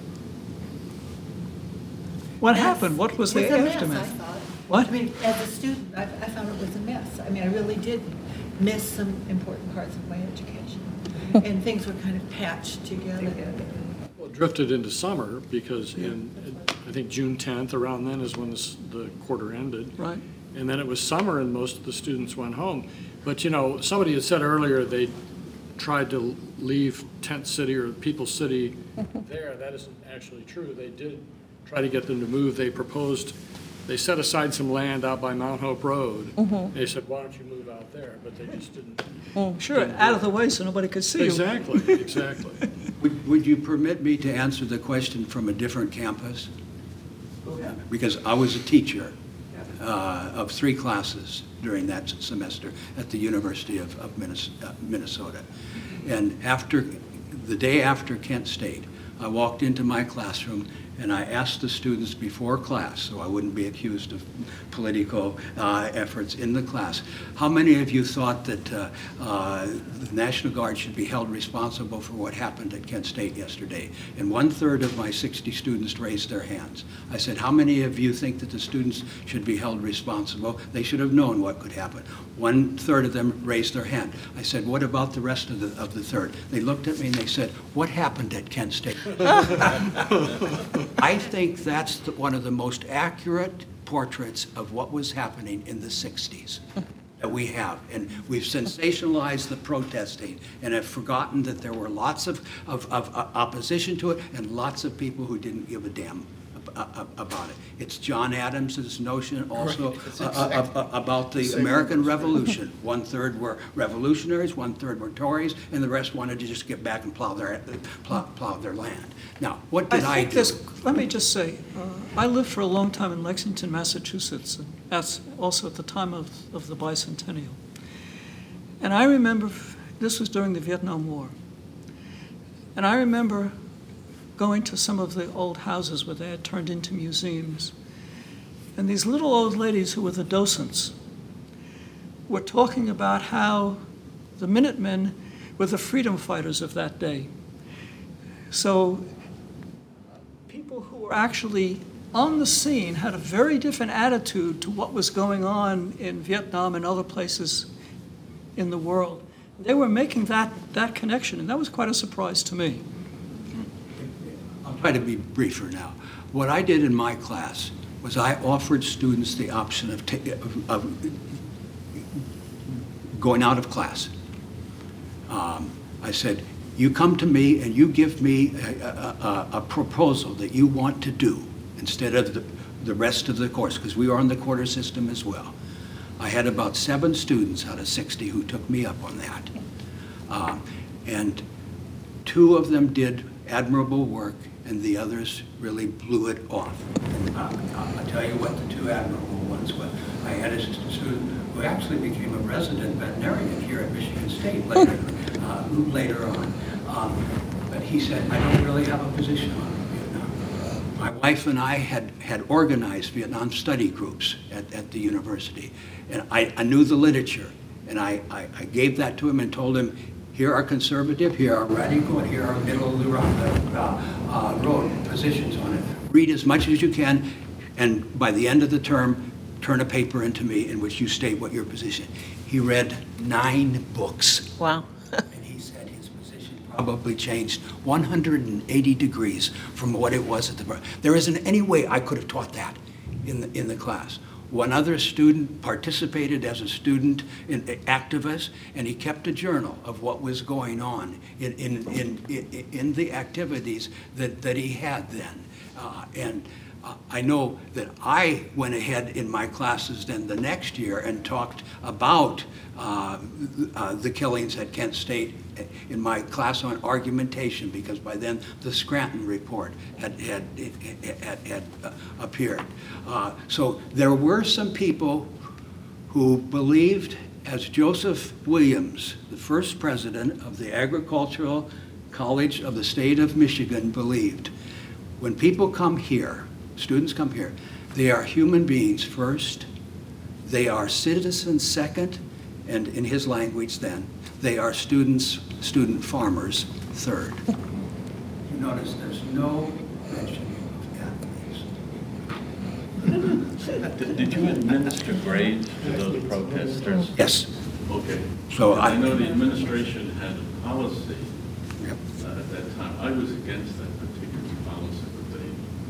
what Mess. happened? What was the It was a aftermath? mess, I thought. What? I mean, as a student, I, I found it was a mess. I mean, I really did miss some important parts of my education. And things were kind of patched together. Well, it drifted into summer because in I think June tenth, around then is when this, the quarter ended. Right. And then it was summer and most of the students went home. But, you know, somebody had said earlier they tried to leave Tent City or People's City there. That isn't actually true. They did try to get them to move. They proposed, they set aside some land out by Mount Hope Road. Mhm. They said, why don't you move out there? But they just didn't. Sure, out of the way so nobody could see you. Exactly, exactly. Would, would you permit me to answer the question from a different campus? Because I was a teacher uh, of three classes during that semester at the University of, of Minnesota. And after, the day after Kent State, I walked into my classroom and I asked the students before class, so I wouldn't be accused of political uh, efforts in the class, how many of you thought that uh, uh, the National Guard should be held responsible for what happened at Kent State yesterday? And one third of my sixty students raised their hands. I said, how many of you think that the students should be held responsible? They should have known what could happen. One third of them raised their hand. I said, what about the rest of the, of the third? They looked at me and they said, what happened at Kent State? I think that's the, one of the most accurate portraits of what was happening in the sixties that we have. And we've sensationalized the protesting and have forgotten that there were lots of, of, of uh, opposition to it and lots of people who didn't give a damn about it. It's John Adams's notion also uh, uh, uh, about the American Revolution. One third were revolutionaries, one third were Tories, and the rest wanted to just get back and plow their plow, plow their land. Now, what did I, I do? This, let me just say, uh, I lived for a long time in Lexington, Massachusetts, and that's also at the time of, of the bicentennial. And I remember, this was during the Vietnam War, and I remember going to some of the old houses where they had turned into museums. And these little old ladies who were the docents were talking about how the Minutemen were the freedom fighters of that day. So people who were actually on the scene had a very different attitude to what was going on in Vietnam and other places in the world. They were making that, that connection, and that was quite a surprise to me. Try to be briefer now. What I did in my class was I offered students the option of, of, of going out of class. Um, I said, you come to me and you give me a, a, a proposal that you want to do instead of the, the rest of the course, because we are on the quarter system as well. I had about seven students out of sixty who took me up on that. Um, and two of them did admirable work, and the others really blew it off. And uh, I'll tell you what the two admirable ones were. I had a student who actually became a resident veterinarian here at Michigan State later, uh, later on. Um, but he said, I don't really have a position on Vietnam. My wife and I had, had organized Vietnam study groups at, at the university. And I, I knew the literature. And I, I, I gave that to him and told him, here are conservative, here are radical, and here are middle of the road, uh, uh, road positions on it. Read as much as you can, and by the end of the term, turn a paper into me in which you state what your position. He read nine books. Wow. And he said his position probably changed one hundred eighty degrees from what it was at the. There isn't any way I could have taught that in the, in the class. One other student participated as a student in, activist, and he kept a journal of what was going on in, in, in, in, in the activities that, that he had then. Uh, and uh, I know that I went ahead in my classes then the next year and talked about uh, uh, the killings at Kent State in my class on argumentation, because by then the Scranton report had, had, had, had uh, appeared. Uh, so there were some people who believed, as Joseph Williams, the first president of the Agricultural College of the state of Michigan, believed. When people come here, students come here, they are human beings first, they are citizens second, and in his language then, they are students, student farmers third. You notice there's no mention of athletes. Did, did you administer grades to those protesters? Yes. Okay. So I, I know the administration had a policy uh, at that time. I was against that particular policy, but they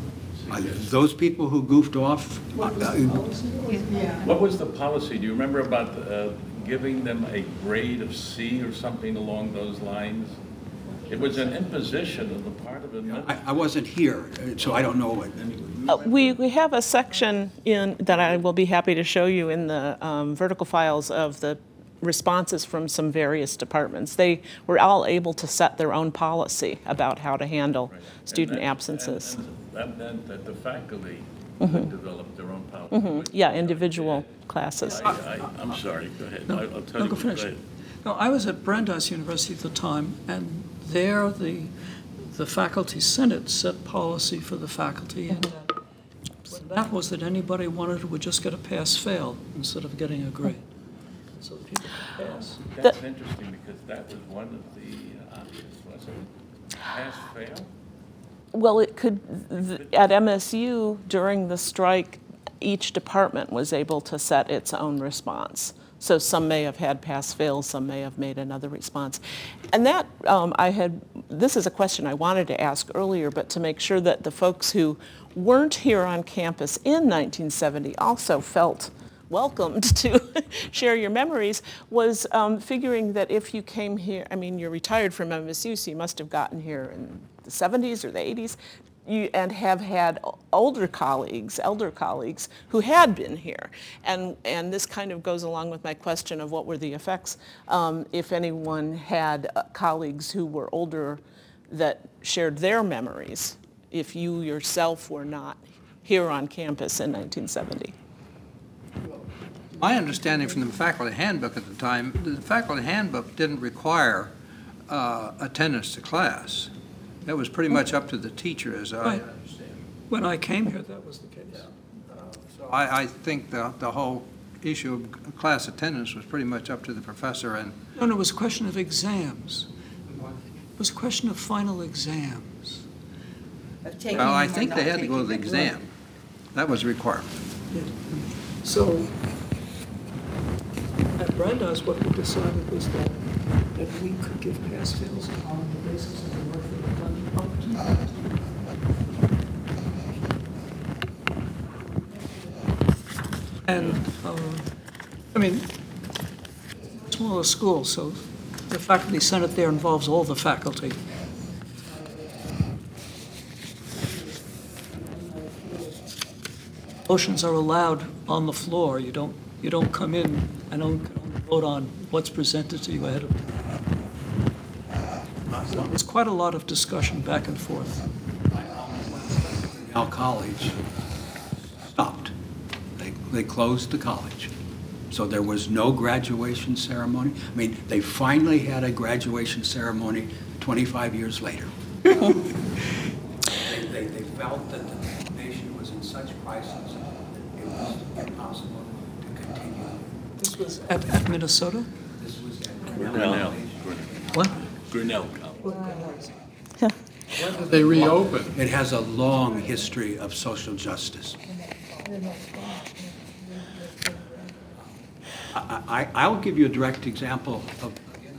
Uh, Those people who goofed off, uh, What was the policy? Do you remember about uh, giving them a grade of C or something along those lines? It was an imposition on the part of the. I I wasn't here, so I don't know it. Uh, We, we have a section in, that I will be happy to show you in the um, vertical files of the responses from some various departments. They were all able to set their own policy about how to handle Right. student And that- absences. and- and That meant that the faculty Mhm. could develop their own policy. Mhm. which- Yeah, individual classes. I, I, I'm sorry, go ahead. No, I- I'll tell no, you. go what- finish. ahead. No, I was at Brandeis University at the time, and there the, the faculty senate set policy for the faculty, and that, what that was that anybody wanted would just get a pass-fail instead of getting a grade, so that people could pass. That's interesting, because that was one of the uh, options, wasn't it? Pass, fail? Well, it could, th- at M S U, during the strike, each department was able to set its own response. So some may have had pass-fail, some may have made another response. And that, um, I had, this is a question I wanted to ask earlier, but to make sure that the folks who weren't here on campus in nineteen seventy also felt welcomed to share your memories, was um, figuring that if you came here, I mean, you're retired from M S U, so you must have gotten here in the seventies or the eighties, you, and have had older colleagues, elder colleagues, who had been here. And, and this kind of goes along with my question of what were the effects, um, if anyone had uh, colleagues who were older that shared their memories, if you yourself were not here on campus in nineteen seventy. My understanding from the faculty handbook at the time, the faculty handbook didn't require uh, attendance to class. That was pretty much up to the teacher, as I Right. understand. When I came here, that was the case. So I, I think the, the whole issue of class attendance was pretty much up to the professor and. No, no, it was a question of exams. It was a question of final exams. Of taking Well, I them or think they not had to go to the taking them. exam. That was a requirement. Yeah. So at Brandeis, what we decided was that, that we could give pass-fails on the basis of the work that had done up to. And, um, I mean, smaller school, so the faculty senate there involves all the faculty. Motions are allowed on the floor. You don't, you don't come in and don't vote on what's presented to you ahead of time. So there's quite a lot of discussion back and forth. Our college stopped. They, they closed the college. So there was no graduation ceremony. I mean, they finally had a graduation ceremony twenty-five years later. they, they, they felt that the nation was in such crisis, it was impossible to continue. This was at, at Minnesota? This was at Grinnell. What? Grinnell College. When did they reopen? It has a long history of social justice. I, I, I'll give you a direct example of,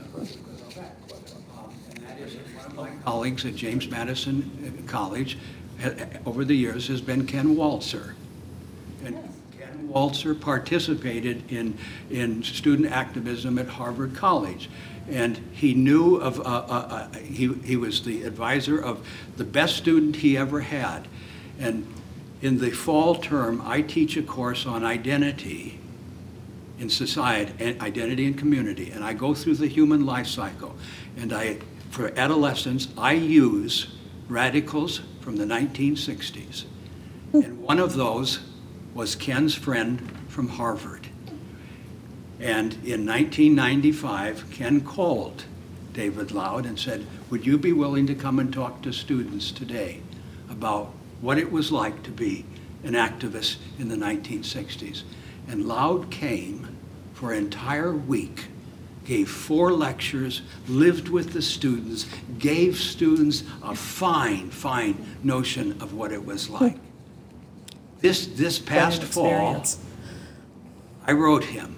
and that is one of my colleagues at James Madison College ha- over the years has been Ken Walzer. And Ken Walzer participated in, in student activism at Harvard College. And he knew of, uh, uh, uh, he, he was the advisor of the best student he ever had. And in the fall term, I teach a course on identity in society, and identity and community, and I go through the human life cycle. And I, for adolescents, I use radicals from the nineteen sixties. And one of those was Ken's friend from Harvard. And in nineteen ninety-five, Ken called David Loud and said, would you be willing to come and talk to students today about what it was like to be an activist in the nineteen sixties? And Loud came for an entire week, gave four lectures, lived with the students, gave students a fine, fine notion of what it was like. This, this past fall, I wrote him.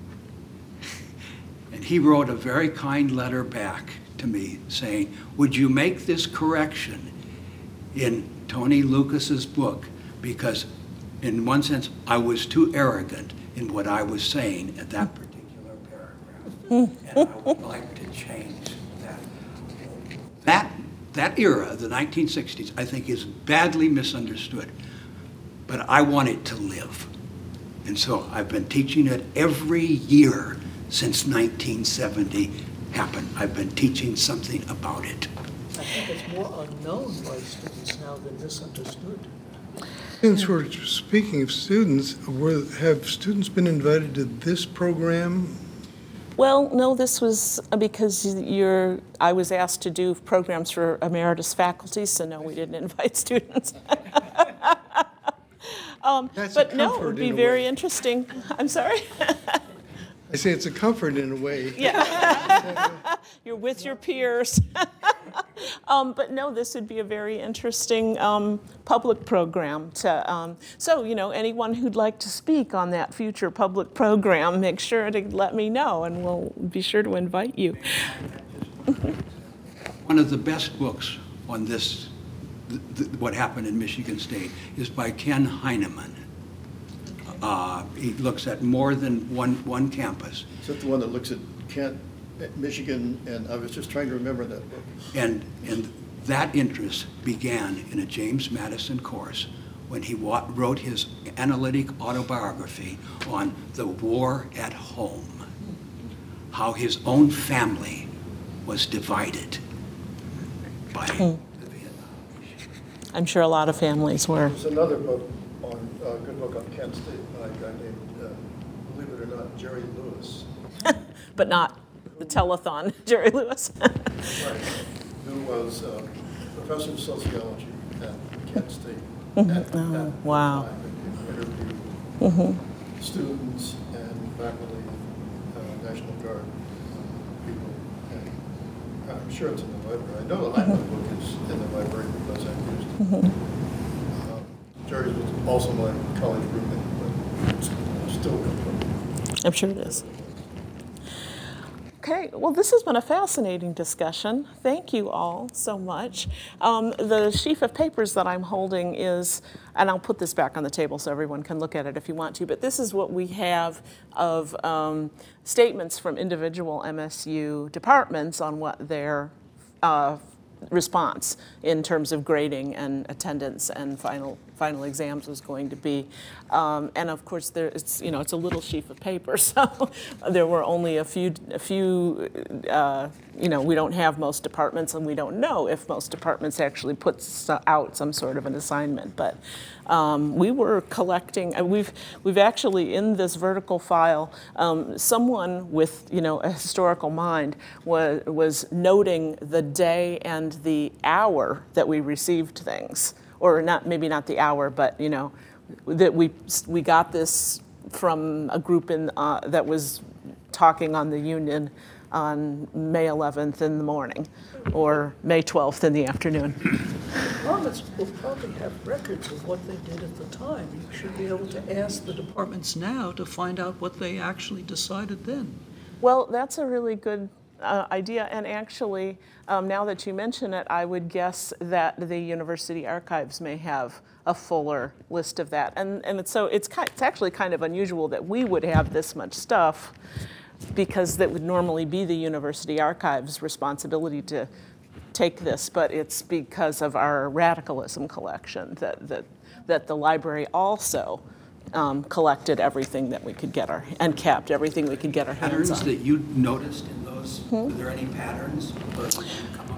And he wrote a very kind letter back to me saying, would you make this correction in Tony Lucas's book because, in one sense, I was too arrogant in what I was saying at that particular paragraph. And I would like to change that. That, that era, the nineteen sixties, I think is badly misunderstood. But I want it to live. And so I've been teaching it every year since nineteen seventy happened. I've been teaching something about it. I think it's more unknown by students now than misunderstood. Since we're speaking of students, were, have students been invited to this program? Well, no, this was because you're, I was asked to do programs for emeritus faculty, so no, we didn't invite students. um, That's but a no, it comfort would be in a very way. interesting. I'm sorry? I say it's a comfort in a way. Yeah. You're with your peers. um, but no, this would be a very interesting um, public program. To, um, so, you know, anyone who'd like to speak on that future public program, make sure to let me know, and we'll be sure to invite you. One of the best books on this, th- th- what happened in Michigan State, is by Ken Heineman. Uh, he looks at more than one, one campus. Is that the one that looks at Kent, Michigan, and I was just trying to remember that book. And, and that interest began in a James Madison course when he wa- wrote his analytic autobiography on the war at home, how his own family was divided by Hmm. the Vietnam. I'm sure a lot of families were. There's another book on, a uh, good book on Kent State by a guy named, uh, believe it or not, Jerry Lewis. But not the telethon, Jerry Lewis. Right. Who was uh, professor of sociology at Kent State. Mhm. At, Oh, at wow. the time, and interviewed Mhm. students and faculty, uh, National Guard people. And I'm sure it's in the library. I know the Heinemann book is in the library because I've used it. Mhm. Um, Jerry was also my college roommate, but it's still good. I'm sure it is. Okay, well, this has been a fascinating discussion. Thank you all so much. Um, the sheaf of papers that I'm holding is, and I'll put this back on the table so everyone can look at it if you want to, but this is what we have of um, statements from individual M S U departments on what their uh, response in terms of grading and attendance and final final exams was going to be. Um, and of course, there it's you know it's a little sheaf of paper, so there were only a few a few. Uh, you know, we don't have most departments, and we don't know if most departments actually put out some sort of an assignment. But um, we were collecting. Uh, we've we've actually in this vertical file, um, someone with you know a historical mind was was noting the day and the hour that we received things. Or not, maybe not the hour, but you know, that we we got this from a group in uh, that was talking on the Union on May eleventh in the morning, or May twelfth in the afternoon. Departments will probably have records of what they did at the time. You should be able to ask the departments now to find out what they actually decided then. Well, that's a really good uh, idea, and actually, um, now that you mention it, I would guess that the university archives may have a fuller list of that. And and it's, so it's kind, it's actually kind of unusual that we would have this much stuff, because that would normally be the university archives' responsibility to take this, but it's because of our radicalism collection that that that the library also um, collected everything that we could get our and kept everything we could get our hands Patterns on. that you noticed in those, Hmm? were there any patterns? Or come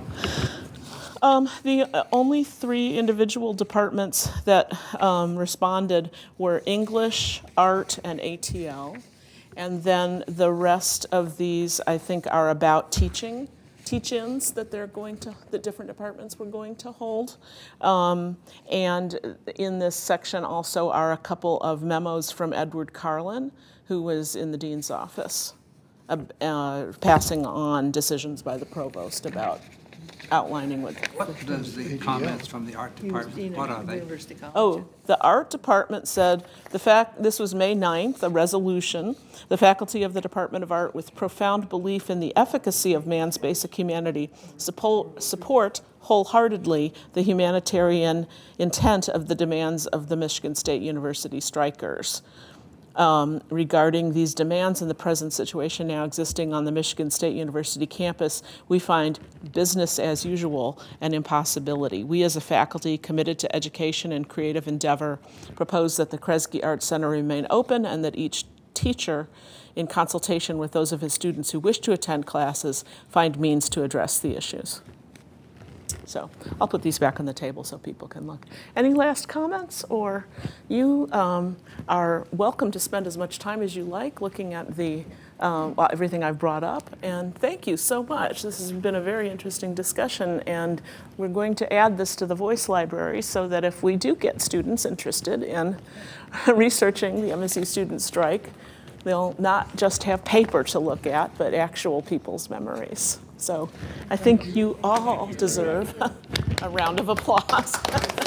up? Um, the uh, only three individual departments that um, responded were English, art, and A T L. And then the rest of these, I think, are about teaching, teach-ins that they're going to, that different departments were going to hold. Um, and in this section also are a couple of memos from Edward Carlin, who was in the dean's office, uh, uh, passing on decisions by the provost about outlining what. What does the comments from the art department, what are they? University College. Oh, the art department said, the fact, this was May ninth, a resolution, the faculty of the Department of Art with profound belief in the efficacy of man's basic humanity support, support wholeheartedly the humanitarian intent of the demands of the Michigan State University strikers. Um, regarding these demands and the present situation now existing on the Michigan State University campus, we find business as usual an impossibility. We as a faculty committed to education and creative endeavor propose that the Kresge Art Center remain open and that each teacher, in consultation with those of his students who wish to attend classes, find means to address the issues. So I'll put these back on the table so people can look. Any last comments? Or you um, are welcome to spend as much time as you like looking at the uh, well, everything I've brought up. And thank you so much. This has been a very interesting discussion. And we're going to add this to the Voice Library so that if we do get students interested in researching the M S U student strike, they'll not just have paper to look at, but actual people's memories. So I think you all deserve a round of applause.